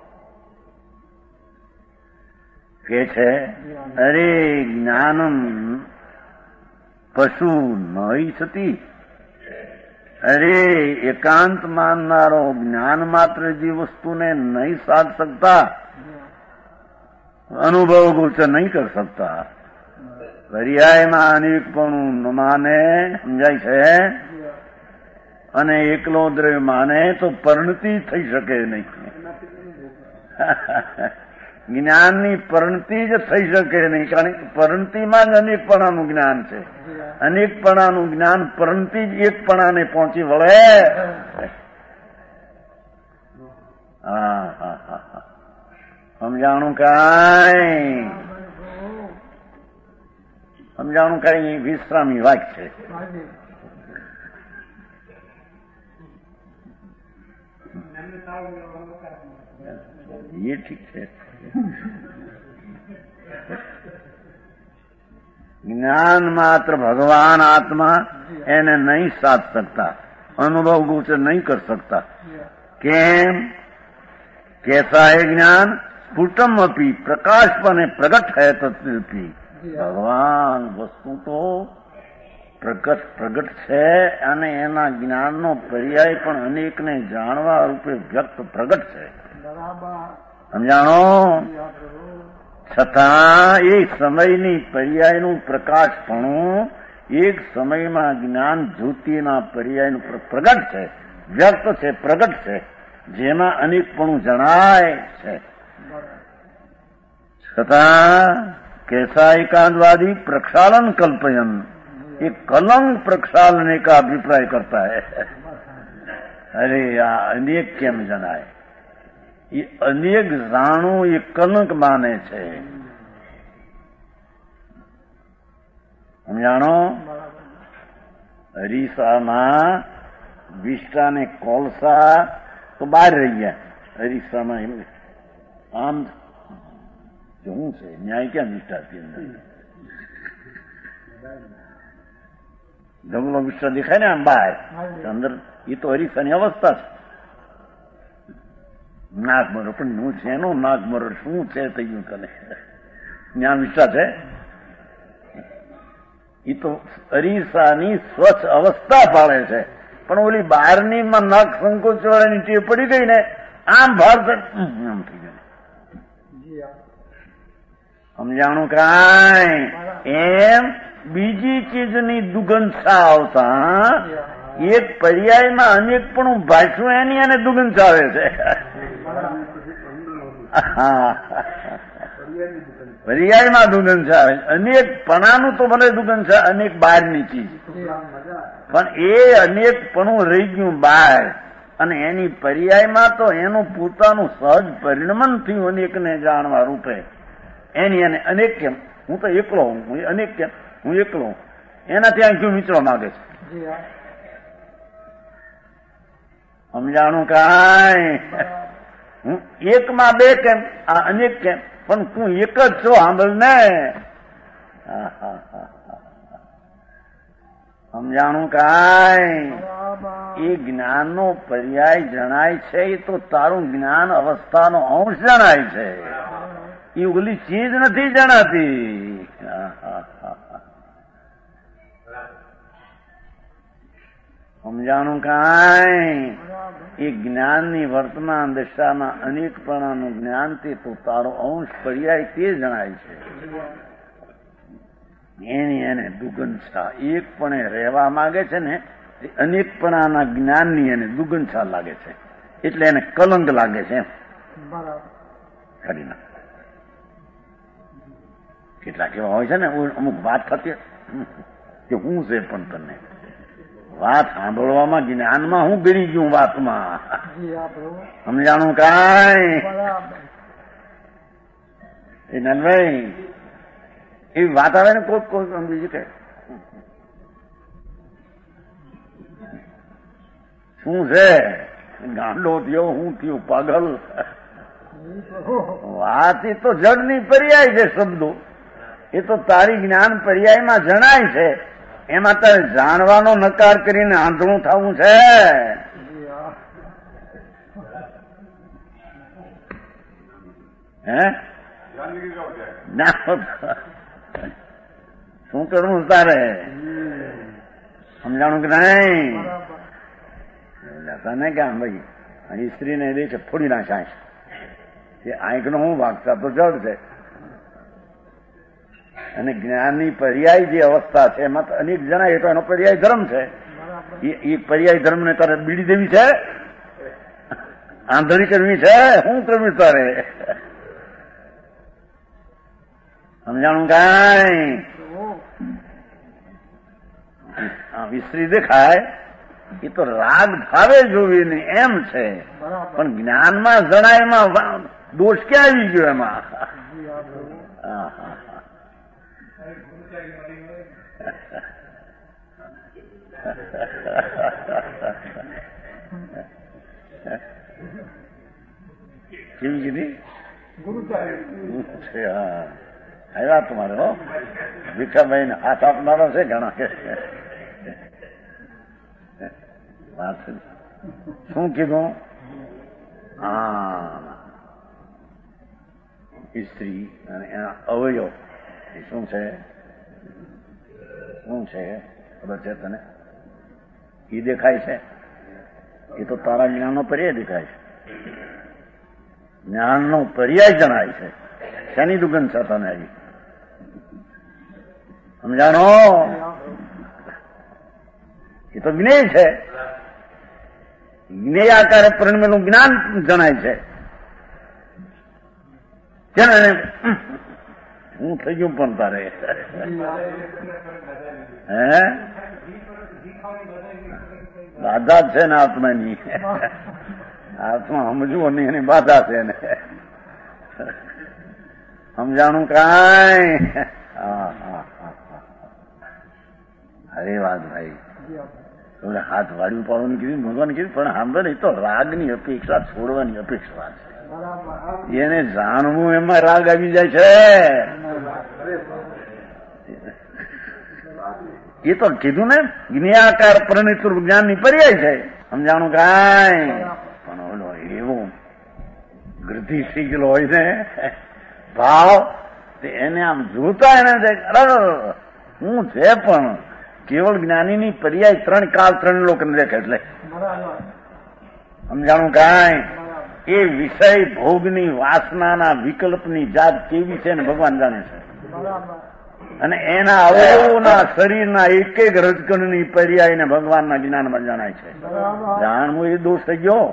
કે છે અરે જ્ઞાનમ પશુ નહી સતી. અરે એકાંત માનનારો જ્ઞાન માત્ર જે વસ્તુને નહીં સાધ શકતા, અનુભવ ગોચર નહીં કરી શકતા, પર્યાયમાં અનેકપણું ન માને. સમજાય છે? અને એકલો દ્રવ્ય માને તો પરિણતિ થઈ શકે નહીં. જ્ઞાનની પરિણતિ જ થઈ શકે નહીં, કારણ કે પરિણતિમાં જ અનેકપણાનું જ્ઞાન છે. અનેકપણાનું જ્ઞાન પરિણતિ જ એકપણાને પહોંચી વળે. સમજાણું કાંઈ વિશ્રામી વાક્ય છે. એ ઠીક છે. જ્ઞાન માત્ર ભગવાન આત્મા એને નહીં સાધ सकता, अनुभव गोचर नहीं कर सकता. केम? कैसा है ज्ञान? स्फुटम अपी प्रकाशपने प्रगट है तत्वी. ભગવાન વસ્તુ તો પ્રગટ છે અને એના જ્ઞાનનો પર્યાય પણ અનેકને જાણવા રૂપે વ્યક્ત પ્રગટ છે. સમજાણો? છતાં એ સમયની પર્યાયનું પ્રકાશપણું એક સમયમાં જ્ઞાન જ્યોતિના પર્યાયનું પ્રગટ છે, વ્યક્ત છે, પ્રગટ છે, જેમાં અનેકપણું જણાય છે. છતાં कैसा एकांतवादी प्रक्षालन कल्पयन, ये कलंक प्रक्षालने का अभिप्राय करता है. अरे આ અનેક કેમ જણાય? એ અનેક જાણું એ કલંક માને છે. સમજાણો? અરીસામાં વિષ્ટા ને કોલસા તો બહાર રહી ગયા. અરીસામાં આમ શું છે? ન્યાય ક્યાં નિષ્ઠાથી અંદર જંગલો વિષ્ટા દેખાય ને આમ બહાર અંદર, એ તો હરીસાની અવસ્થા છે. નાગમરો પણ શું છે એનું? નાગમરો શું છે થયું તને? જ્ઞાન વિષ્ટા છે એ તો અરીસાની સ્વચ્છ અવસ્થા પાડે છે. પણ ઓલી બહારની માં નાક સંકોચ વાળાની ટેવ પડી ગઈ ને, આમ ભાર આમ થઈ ગયું. સમજાણું કાંઈ? એમ બીજી ચીજની દુર્ગંધા આવતા એક પર્યાયમાં અનેકપણું ભાષું એની અને દુર્ગંધ આવે છે. પર્યાયમાં દુર્ગંધ આવે, અનેકપણાનું તો ભલે દુર્ગંધ છે, અનેક બહારની ચીજ, પણ એ અનેકપણું રહી ગયું બહાર, અને એની પર્યાયમાં તો એનું પોતાનું સહજ પરિણમન થયું અનેકને જાણવા રૂપે. એની અને અનેક કેમ? હું તો એકલો હું, અનેક કેમ? હું એકલો હું. એનાથી આ ક્યું વિચરવા માંગે છે? સમજાણું કાંઈ? હું એકમાં બે કેમ? આ અનેક કેમ? પણ તું એક જ છો. સાંભળ ને. સમજાણું કાંઈ? એ જ્ઞાનનો પર્યાય જણાય છે, એ તો તારું જ્ઞાન અવસ્થાનો અંશ જણાય છે. એ ઓલી ચીજ નથી જણાતી. સમજાણું કાંઈ? એ જ્ઞાનની વર્તમાન દશામાં અનેકપણાનું જ્ઞાન તે તો તારો અંશ પર્યાય તે જણાય છે. એની એને દુર્ગંધા એકપણે રહેવા માંગે છે ને, અનેકપણાના જ્ઞાનની એને દુર્ગંધા લાગે છે, એટલે એને કલંક લાગે છે. એમ કરીને કેટલાક એવા હોય છે ને, અમુક વાત થતી કે હું છે, પણ તને વાત સાંભળવામાં જ્ઞાનમાં હું ગણી ગયું વાતમાં. સમજાણું કાંઈ? એ નનભાઈ એવી વાત આવે ને કોઈ બીજું કે શું છે? ગાંડો થયો, હું થયું પાગલ. વાત એ તો જડની પર્યાય છે. શબ્દો એ તો તારી જ્ઞાન પર્યાયમાં જણાય છે, એમાં તારે જાણવાનો નકાર કરીને આંધળું થવું છે. હે ના શું કરવું તારે? સમજાણું કે નહીં? તને ક્યાં ભાઈ સ્ત્રીને દેખે ફોડી નાખાય એ આંખનો હું વાગતા તો જડ છે, અને જ્ઞાનની પર્યાય જે અવસ્થા છે એમાં તો અનેક જણાય તો એનો પર્યાય ધર્મ છે. એ પર્યાય ધર્મ ને તારે બીડી દેવી છે, આંધળી કરવી છે, શું કરવી તારે? સમજાણું કાંઈ? વિસ્તરી દેખાય એ તો રાગ ભાવે જોવી ને એમ છે, પણ જ્ઞાનમાં જણાયમાં દોષ ક્યાં આવી ગયો એમાં? કેવી કીધી? હા, આવ્યા તમારે હો ભીખાભાઈ ને હાથ આપનારો છે ઘણા કે શું કીધું? હા, સ્ત્રી અને એના અવયવ એ શું છે? શું છે ખબર છે તને? એ દેખાય છે? એ તો તારા જ્ઞાનનો પર્યાય દેખાય છે, જ્ઞાનનો પર્યાય જણાય છે. શેની દુગંધ છે તને હજી? સમજાણો? એ તો જ્ઞેય છે, જ્ઞેય આકારે પરિણમેલું જ્ઞાન જણાય છે. હું થઈ ગયું પણ તારે હે બાધા છે ને આત્માની? આત્મા સમજવું નહીં એની બાધા છે ને. સમજાણું કાંઈ? અરે વાત ભાઈ, હાથ વાળ્યું પાડવાનું કીધું, ભગવાન કીધું, પણ સાંભળે નહીં તો રાગની અપેક્ષા છોડવાની અપેક્ષા છે. એને જાણવું એમાં રાગ આવી જાય છે. એ તો કીધું ને જ્ઞાકાર પરિણિત જ્ઞાનની પર્યાય છે. સમજાણું કાંઈ? પણ ઓલો એવો ગૃધિ થઈ ગયેલો હોય ને ભાવ, એને આમ જોતા એને હું છે, પણ કેવળ જ્ઞાનીની પર્યાય ત્રણ કાળ ત્રણ લોકોને દેખે. એટલે સમજાણું કાંઈ? એ વિષય ભોગની વાસનાના વિકલ્પની જાત કેવી છે ને ભગવાન જાણે છે. અને એના અવયવોના શરીરના એક એક રજકણની પર્યાયને ભગવાનના જ્ઞાનમાં જણાય છે. જાણવું એ દોષ થઈ ગયો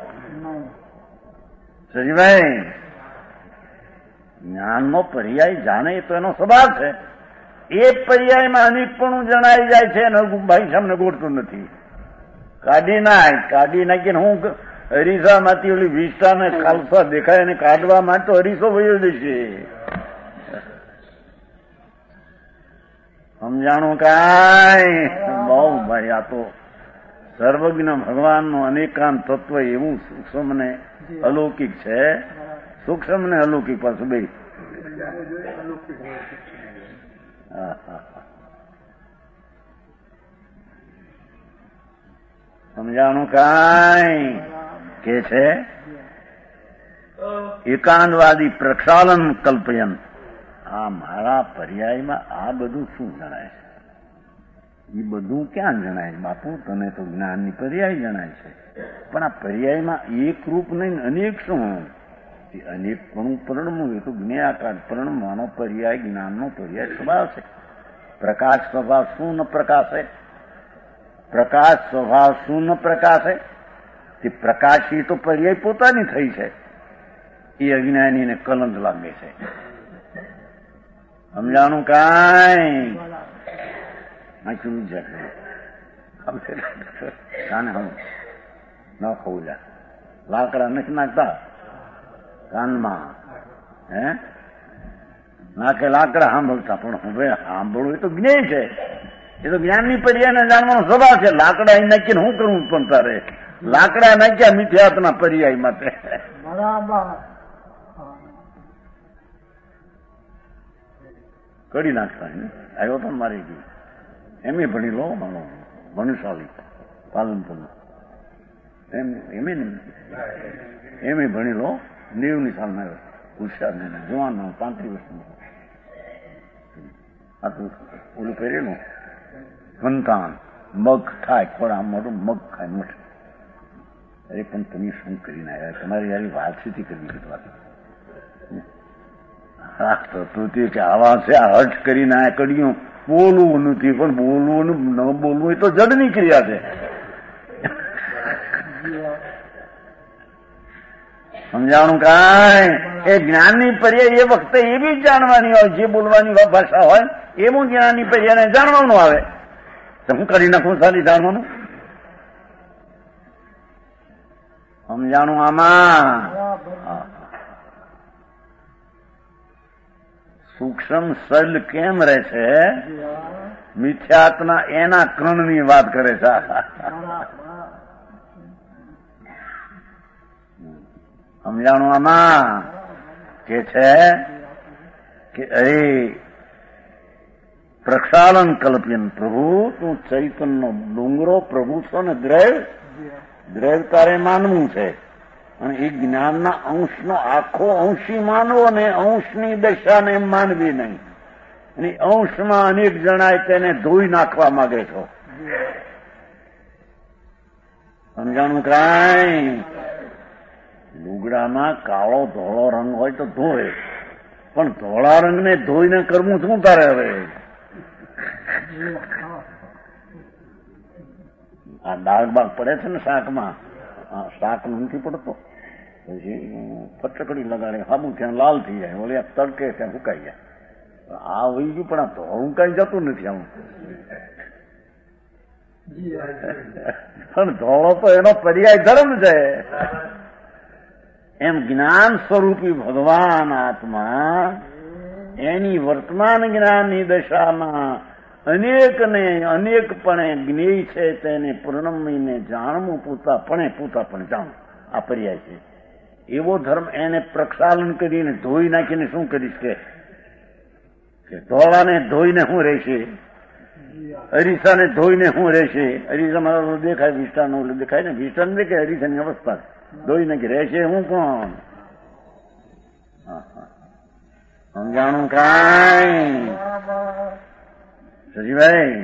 સજીભાઈ? જ્ઞાનનો પર્યાય જાણે તો એનો સ્વભાવ છે. એ પર્યાયમાં અનેકપણું જણાઈ જાય છે અને ભાઈ સામને ગોળતું નથી. કાઢી નાખીને હું હરીસામાંથી ઓલી વિષ્ટા ને ખાલસા દેખાય અને કાઢવા માટે તો હરીસો વયો દેશે. સમજાણું કાંઈ? બહુ ભાઈ, આ તો સર્વજ્ઞ ભગવાનનું અનેકાંત તત્વ એવું સૂક્ષ્મ ને અલૌકિક છે. સૂક્ષ્મ ને અલૌકિક પાછું બે. સમજાણું કાંઈ? કે છે એકાંતવાદી પ્રક્ષાલન કલ્પયન. આ મારા પર્યાયમાં આ બધું શું જણાય છે? એ બધું ક્યાં જણાય છે બાપુ? તને તો જ્ઞાનની પર્યાય જણાય છે, પણ આ પર્યાયમાં એક રૂપ નહીં અનેક શું? અનેક પણ પરણવું એ તો જ્ઞેયાકાર પરણવાનો પર્યાય જ્ઞાનનો પર્યાય સ્વભાવ છે. પ્રકાશ સ્વભાવ શું ન પ્રકાશે? પ્રકાશ સ્વભાવ શું ન પ્રકાશે? તે પ્રકાશી તો પર્યાય પોતાની થઈ છે. એ અજ્ઞાનીને કલંક લાગે છે. સમજાણું કાંઈ? નાખ્યું છે કાને હમ ન ખવું જા. લાકડા નથી નાખતા કાનમાં, હે નાખે લાકડા સાંભળતા, પણ હવે સાંભળવું એ તો જ્ઞેય છે. એ તો જ્ઞાનની પર્યાયને જાણવાનો સ્વભાવ છે. લાકડા અહીં નાખીને શું કરવું પણ તારે? લાકડા નાખ્યા મિથ્યાત્વના પર્યાય માટે. કરી નાખતા આવ્યો પણ મારી ગયું. એમ ભણી લો, ભણશાળી પાલનપુર એમ ભણી લો. 90ની સાલમાં હોશિયાર ને જવાન 35 વર્ષનું આટલું ઓલું પહેરેલું સંતાન મગ થાય ખોરા મોટું મગ ખાય મઠ. અરે પણ તમે શું કરીને આવ્યા? તમારી યારી વાત સુધી કરવી હતી વાત. તો કે આવા છે આ હર્ટ કરીને આ કડિયું બોલવું નથી, પણ બોલવું ન બોલવું એ તો જડની ક્રિયા છે. સમજાણું કાંઈ? એ જ્ઞાનની પર્યાય એ વખતે એવી જ જાણવાની હોય, જે બોલવાની ભાષા હોય એવું જ્ઞાનની પર્યાયને જાણવાનું આવે. હું કરી નાખું સારી જાણવાનું. સમજાણું આમાં? સૂક્ષ્મ સલ કેમ રહે છે? મિથ્યાત્મા એના કર્ણની વાત કરે છે. સમજાણું આમાં? કે છે કે અરે પ્રક્ષાલન કલ્પ્યન પ્રભુ, તું ચૈતન્ય ડુંગરો પ્રભુ છો ને દ્રૈવ તારે માનવું છે. અને એ જ્ઞાનના અંશનો આખો અંશી માનવો ને અંશની દશાને માનવી નહીં. અને અંશમાં અનેક જણાય તેને ધોઈ નાખવા માંગે છો. સમજાણું કાંઈ? લુગડામાં કાળો ધોળો રંગ હોય તો ધોવે, પણ ધોળા રંગને ધોઈને કરવું શું તારે? હવે આ દાગ બાગ પડે છે ને શાકમાં, શાક નથી પડતો, પછી ફટકડી લગાડે હાબુ ત્યાં લાલ થઈ જાય, ઓલી તડકે ત્યાં સુકાઈ જાય. આ વહી ગયું, પણ આ ધોળું કઈ જતું નથી આવું. પણ ધોળો તો એનો પર્યાય ધર્મ છે. એમ જ્ઞાન સ્વરૂપી ભગવાન આત્મા એની વર્તમાન જ્ઞાનની દશામાં અનેકને અનેકપણે જ્ઞેય છે, તેને પૂર્ણમીને જાણવું, પૂતાપણે જાણવું, આ પર્યાય છે. એવો ધર્મ એને પ્રક્ષાલન કરીને ધોઈ નાખીને શું કરીશ કે ધોળાને ધોઈને શું રહેશે? અરીસાને ધોઈને શું રહેશે? અરીસા મારા દેખાય, વિષ્ટાનો દેખાય ને, વિષ્ટાને દેખાય, અરીસાની અવસ્થા ધોઈ નાખી રહેશે હું કોણ? સમજાણું કાંઈ? સજીભાઈ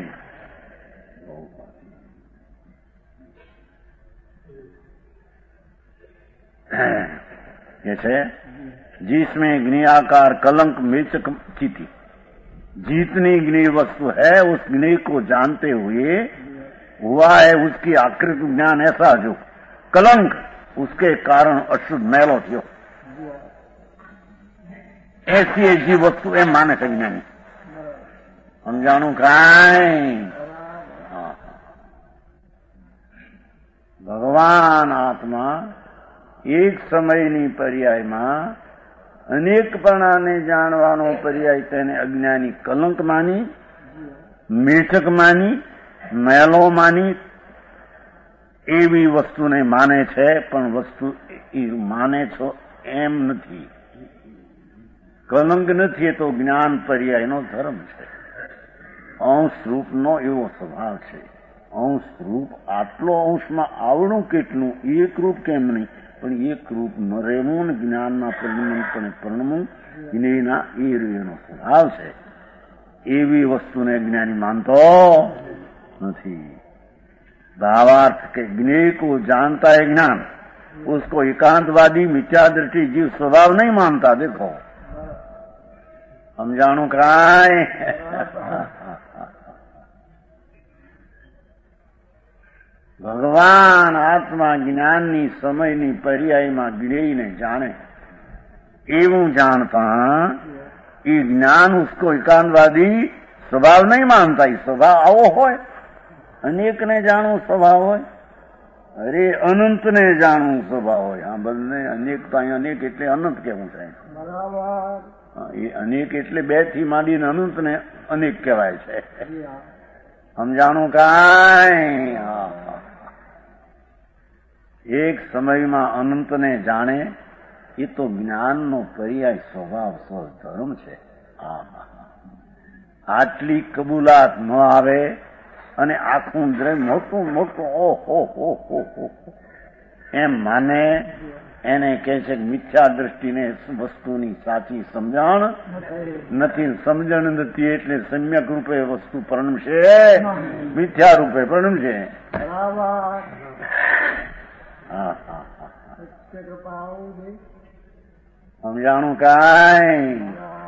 ये है जिसमें ज्ञेय आकार कलंक मेचक चिति, जितनी ज्ञेय वस्तु है उस ज्ञेय को जानते हुए हुआ है उसकी आकृत ज्ञान ऐसा जो कलंक उसके कारण अशुद्ध मैलो थयो, ऐसी ऐसी वस्तु एम माने છે જ્ઞાની. સમજાણું કાંઈ? ભગવાન આત્મા એક સમયની પર્યાયમાં અનેકપણાને જાણવાનો પર્યાય તેને અજ્ઞાની કલંક માની, મેઠક માની, મેલો માની એવી વસ્તુને માને છે. પણ વસ્તુ એ માને છો એમ નથી, કલંક નથી. એ તો જ્ઞાન પર્યાયનો ધર્મ છે. અંશ રૂપનો એવો સ્વભાવ છે. અંશ રૂપ આટલો અંશમાં આવડું કેટલું, એક રૂપ કેમ નહીં, પણ એક રૂપ ન રહેવું, જ્ઞાનના પરિણમપણે પરણવું, જ્ઞેયના એ એનો સ્વભાવ છે. એવી વસ્તુને જ્ઞાની માનતો નથી. भावार्थ के ज्ञेय को जानता है ज्ञान, उसको एकांतवादी मिथ्या दृष्टि जीव स्वभाव नहीं मानता. देखो समझाणु काय? ભગવાન આત્મા જ્ઞાનની સમયની પર્યાયમાં જ્ઞેયને જાણે એવું જાણતા એ જ્ઞાન उसको એકાંતવાદી સ્વભાવ નહીં માનતા. એ સ્વભાવ આવો હોય, અનેકને જાણવું સ્વભાવ હોય, અરે અનંતને જાણવું સ્વભાવ હોય. આ બંને અનેક તો અહીં અનેક એટલે અનંત કેવું થાય. એ અનેક એટલે 2 થી માંડીને અનંતને અનેક કહેવાય છે. સમજાણું કાંઈ? એક સમયમાં અનંતને જાણે એ તો જ્ઞાનનો પર્યાય સ્વભાવ સ્વધર્મ છે. આટલી કબૂલાત ન આવે અને આખું દ્રવ્ય મોટું મોટું ઓહો એમ માને, એને કહે છે કે મિથ્યા દ્રષ્ટિને વસ્તુની સાચી સમજણ નથી. સમજણ નથી એટલે સમ્યક રૂપે વસ્તુ પરણમશે, મિથ્યા રૂપે પરણમશે. સમજાણું કાંઈ?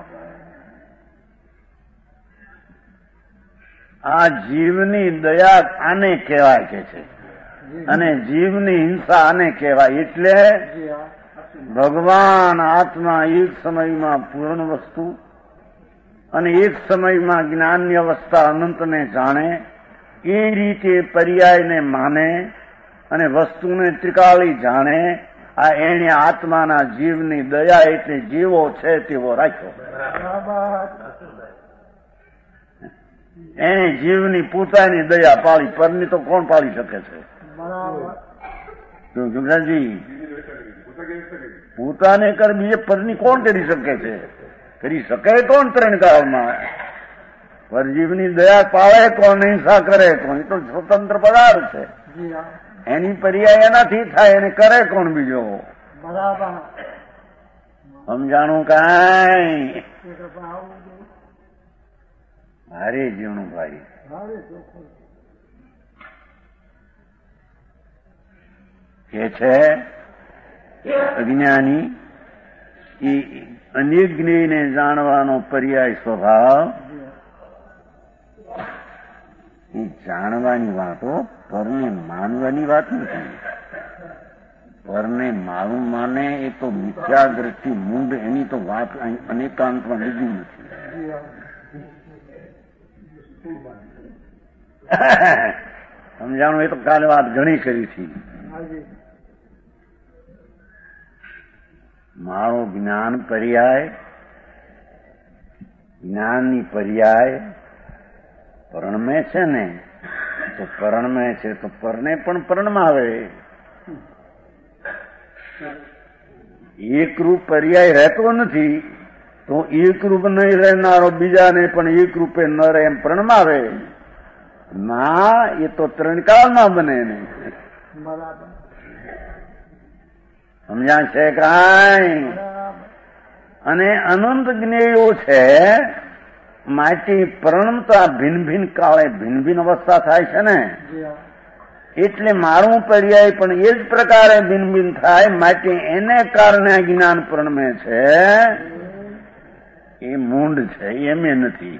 આ જીવની દયા આને કહેવાય કે છે, અને જીવની હિંસા આને કહેવાય. એટલે ભગવાન આત્મા એક સમયમાં પૂર્ણ વસ્તુ અને એક સમયમાં જ્ઞાનની અવસ્થા અનંતને જાણે, એ રીતે પર્યાયને માને અને વસ્તુને ત્રિકાળી જાણે. આ એને આત્માના જીવની દયા એટલે જેવો છે તેવો રાખ્યો. એને જીવની પોતાની દયા પાળી, પરની તો કોણ પાળી શકે છે? જુગરાજી, પોતાને કર બીજે પરની કોણ કરી શકે છે? કરી શકે કોણ? ત્રણ કાળમાં પરજીવની દયા પાળે કોણ, હિંસા કરે કોણ? એ તો સ્વતંત્ર પદાર્થ છે. એની પર્યાય એનાથી થાય, એને કરે કોણ બીજો? સમજાણું કાંઈ? હારે જીવનું ભાઈ. કે છે અજ્ઞાની એ અનેક જ્ઞેયને જાણવાનો પર્યાય સ્વભાવ, એ જાણવાની વાતો પરને માનવાની વાત નથી. પરને મારું માને એ તો મિથ્યા દ્રષ્ટિ મૂંડ, એની તો વાત અનેકાંતમાં લીધી નથી. સમજાણું? એ તો કાલે વાત ઘણી કરી હતી. મારો જ્ઞાન પર્યાય, જ્ઞાનની પર્યાય પરણમે છે ને, તો પરણમે છે તો પરને પણ પરણમાવે. એકરૂપ પર્યાય રહેતો નથી તો એકરૂપ નહીં રહેનારો બીજાને પણ એક રૂપે ન રહે એમ પરણમાવે. ના, એ તો ત્રણકાળમાં બને ને. સમજ્યા છે કાંઈ? અને અનંત જ્ઞેયો છે માટે પરણતા ભિન્ન ભિન્ન કાળે ભિન્ન ભિન્ન અવસ્થા થાય છે ને, એટલે મારું પર્યાય પણ એ જ પ્રકારે ભિન્ન ભિન્ન થાય. માટે એને કારણે જ્ઞાન પરણમે છે. એ મૂંડ છે, એમે નથી.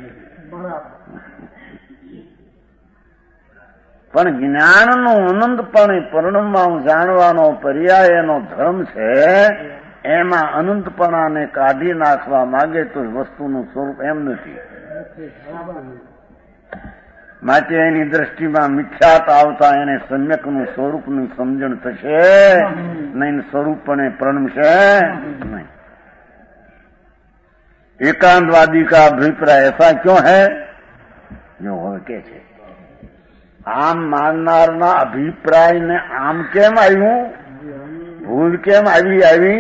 પણ જ્ઞાનનું અનંતપણે પરણમાં જાણવાનો પર્યાય એનો ધર્મ છે. એમાં અનંતપણાને કાઢી નાખવા માંગે તો વસ્તુનું સ્વરૂપ એમ નથી. માટે એની દ્રષ્ટિમાં મિથ્યાત આવતા એને સમ્યકનું સ્વરૂપનું સમજણ થશે નહીં, સ્વરૂપપણે પ્રણમશે નહીં. एकांतवादी का अभिप्राय ऐसा क्यों है? जो હવે કે છે આમ માનનારના અભિપ્રાયને આમ કેમ આવ્યું, ભૂલ કેમ આવી?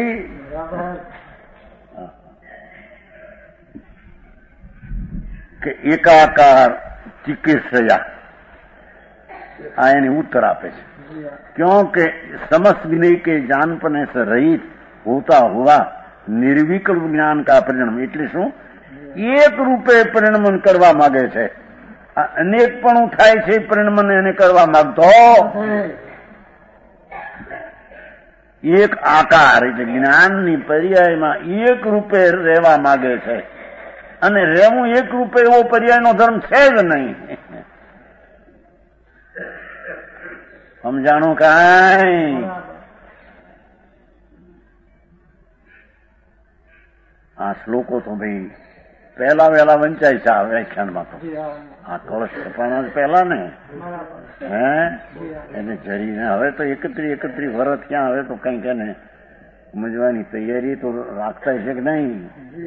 કે એકાકાર ચિકિત્સયા આ એને ઉત્तर આપે છે. क्योंकि समस्त विनय के जानपने से रहित होता हुआ निर्विकल्प ज्ञान का परिणाम એટલે શું? એક રૂપે પરિણમન કરવા માંગે છે. અનેકપણું થાય છે પરિણમન એને કરવા માંગતો. એક આકાર એટલે જ્ઞાનની પર્યાયમાં એક રૂપે રહેવા માંગે છે, અને રહેવું એક રૂપે એવો પર્યાયનો ધર્મ છે જ નહીં. સમજાણું કાંઈ? આ શ્લોકો તો ભાઈ પહેલા વહેલા વંચાય છે આ વ્યાખ્યાનમાં. તો આ કળશ કપાણા પહેલા ને એને જરીને હવે તો 31 વર્ષ ક્યાં, હવે તો કંઈક એને સમજવાની તૈયારી તો રાખતા છે કે નહીં?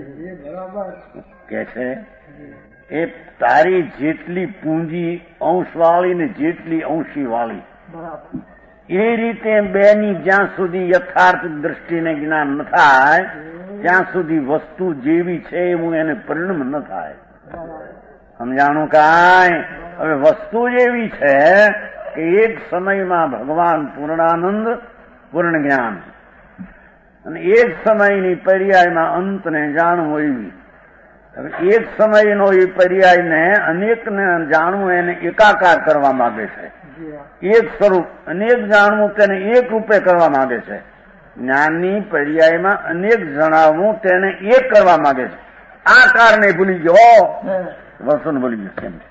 કે છે એ તારી જેટલી પૂંજી અંશવાળી ને જેટલી અંશીવાળી, એ રીતે બેની જ્યાં સુધી યથાર્થ દ્રષ્ટિને જ્ઞાન ન થાય ત્યાં સુધી વસ્તુ જેવી છે એવું એને પરિણામ ન થાય. સમજાણું કાંઈ? હવે વસ્તુ જેવી છે કે એક સમયમાં ભગવાન પૂર્ણાનંદ પૂર્ણ જ્ઞાન, અને એક સમયની પર્યાયમાં અંતને જાણવું એવી. હવે એક સમયનો એ પર્યાયને અનેકને જાણવું એને એકાકાર કરવા માંગે છે. એક સ્વરૂપ અનેક જાણવું તેને એક રૂપે કરવા માંગે છે. જ્ઞાનની પર્યાયમાં અનેક જણાવવું તેને એક કરવા માંગે છે. આ કારણે ભૂલી ગયો, વસન ભૂલી ગયો. કેમ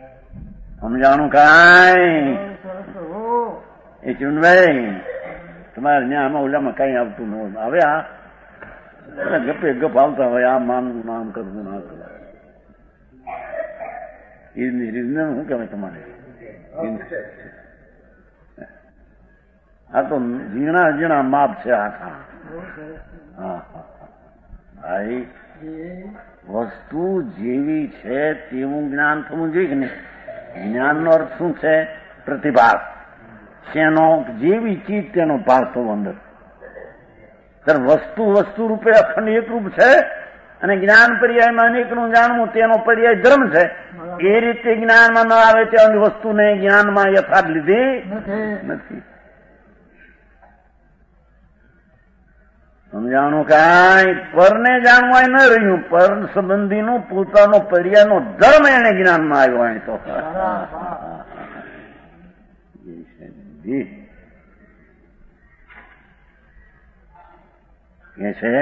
સમજાણું કાંઈ? એ ચુનભાઈ તમારે ત્યાં આમાં ઓલામાં કઈ આવતું ન હોય. હવે આ ગપે ગપ આવતા હોય, આ માનવું નામ કરવું ના કરવું. રીઝન શું કહેવાય તમારે? આ તો ઝીણા ઝીણા માપ છે આખા. હા ભાઈ, વસ્તુ જેવી છે તેવું જ્ઞાન થવું જોઈએ કે નહીં? જ્ઞાનનો અર્થ શું છે? પ્રતિભાસ. શેનો? જેવી ચીજ તેનો ભાસ થવો અંદર. વસ્તુ વસ્તુ રૂપે અખંડ એકરૂપ છે અને જ્ઞાન પર્યાયમાં અનેકનું જાણવું તેનો પર્યાય ધર્મ છે. એ રીતે જ્ઞાનમાં ન આવે ત્યાં વસ્તુને જ્ઞાનમાં યથાર્થ લીધી નથી. સમજાણું? કાંઈ પરને જાણવાય ન રહ્યું. પર સંબંધીનું પોતાનો પર્યાયનો ધર્મ એને જ્ઞાનમાં આવ્યો. અહીં તો કે છે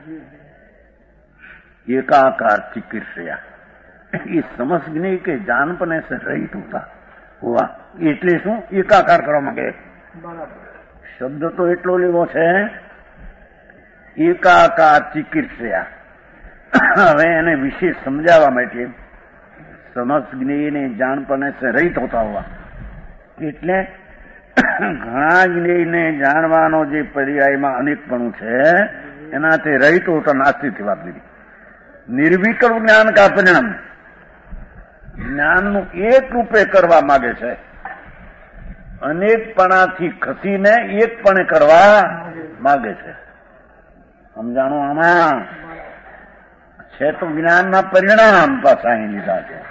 एकाकार चिकित्सा ये समझने के जानपने से रहित होता हुआ. એટલે શું? એકાકાર કરવા માંગે. શબ્દ તો એટલો લેવો છે, એકાકાર ચિકિત્સા. હવે એને વિશેષ સમજાવવા માટે સમજ જ્ઞેયને જાણપને સે રહિત હોતા હોવા એટલે ઘણા જ્ઞેયને જાણવાનો જે પર્યાયમાં અનેકપણું છે એનાથી રહિત હોતા નાસ્તિકથી વાત લીધી. નિર્વિકલ્પ જ્ઞાન કા પરિણામ જ્ઞાનનું એક રૂપે કરવા માંગે છે. અનેકપણાથી ખસીને એકપણે કરવા માંગે છે. સમજાણું? આમાં છે તો જ્ઞાનના પરિણામ પાછા અહીં લીધા છે.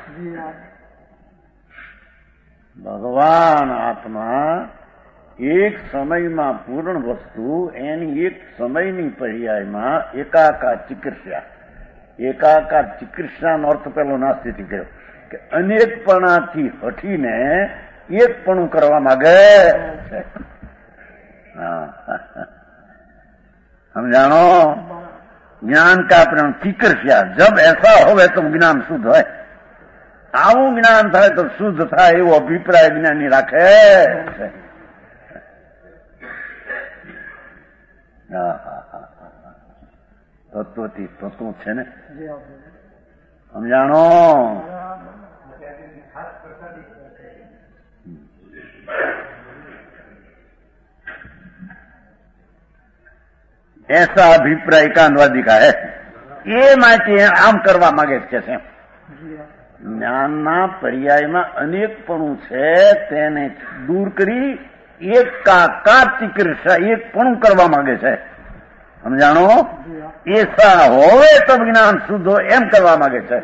ભગવાન આત્મા એક સમયમાં પૂર્ણ વસ્તુ એની એક સમયની પર્યાયમાં એકાકાર ચિકિત્સા. એકાકાર ચિકિત્સાનો અર્થ પેલો નાસ્તિક કર્યો કે અનેકપણાથી હટીને એકપણું કરવા માંગે છે. સમજાણો? ज्ञान का परिणाम चिकित्सा. जब ऐसा होवे तो ज्ञान शुद्ध है. આવું જ્ઞાન થાય તો શુદ્ધ થાય એવો અભિપ્રાય જ્ઞાની રાખે છે. તત્વથી તત્વ છે ને. સમજાણો? ऐसा अभिप्राय एकांतवादी का है. એ માટે આમ કરવા માંગે છે. જ્ઞાનના પર્યાયમાં અનેકપણું છે તેને દૂર કરી એકાકાર ચિકિત્સા એકપણું કરવા માંગે છે. સમજાણો? એસા હોવે તો જ્ઞાન શુદ્ધ હોય એમ કરવા માંગે છે.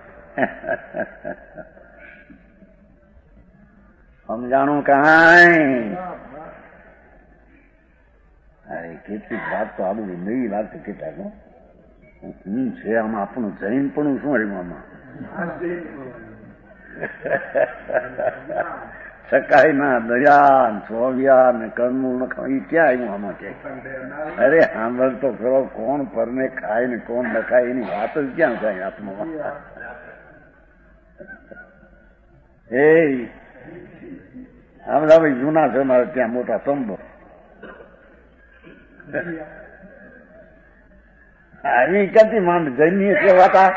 સમજાણું? કાંઈ અરે કેટલીક વાત તો આવું નવી વાત કેટલાક શું છે આમાં આપણું જૈનપણું શું રહ્યું આમાં? સકાઈ ના દરિયા સોવિયા ને કર્મુલ ન એ ક્યાં આવ્યું આમાં? કે અરે સાંભળ તો ખરો, કોણ પરને ખાય ને કોણ ન ખાય એની વાત જ ક્યાં થાય આત્મામાં? એ આ બધા ભાઈ જૂના છે મારે ત્યાં મોટા તંબો. આવી ક્યાંથી માંડ જૈનની સેવાતા?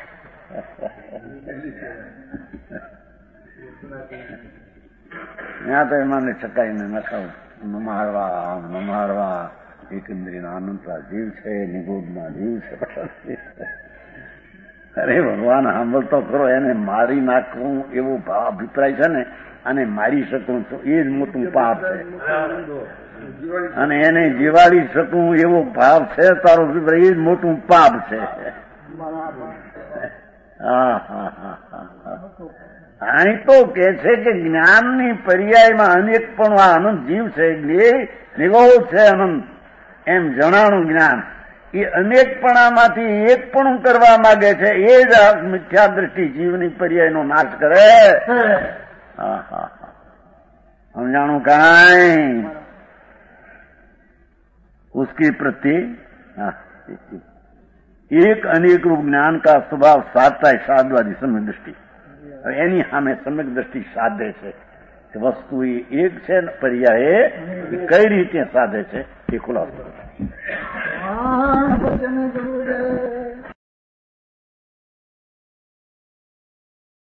ત્યાં તો એમાંને છકાઈને નખાવું નમાડવા એકંદરીના આનંદના જીવ છે, નિગોદના જીવ છે. અરે ભગવાન સાંભળતો ખરો, એને મારી નાખવું એવો ભાવ અભિપ્રાય છે ને, અને મારી શકું છું એ જ મોટું પાપ છે. અને એને જીવાડી શકું એવો ભાવ છે તારો અભિપ્રાય એ જ મોટું પાપ છે. અહીં તો કે છે કે જ્ઞાનની પર્યાયમાં અનેકપણું આ અનંત જીવ છે, નિગોદ છે અનંત એમ જણાણું જ્ઞાન એ અનેકપણામાંથી એકપણું કરવા માંગે છે. એ જ મિથ્યા દ્રષ્ટિ જીવની પર્યાયનો નાશ કરે. સમજાણું? કાંઈ उसके प्रति एक अनेक रूप ज्ञान का स्वभाव साधता है साधवादी सम्यक दृष्टि. એની સામે સમ્યક દ્રષ્ટિ સાધે છે. વસ્તુ એ એક છે ને પર્યાય એ કઈ રીતે સાધે છે એ ખુલાસો.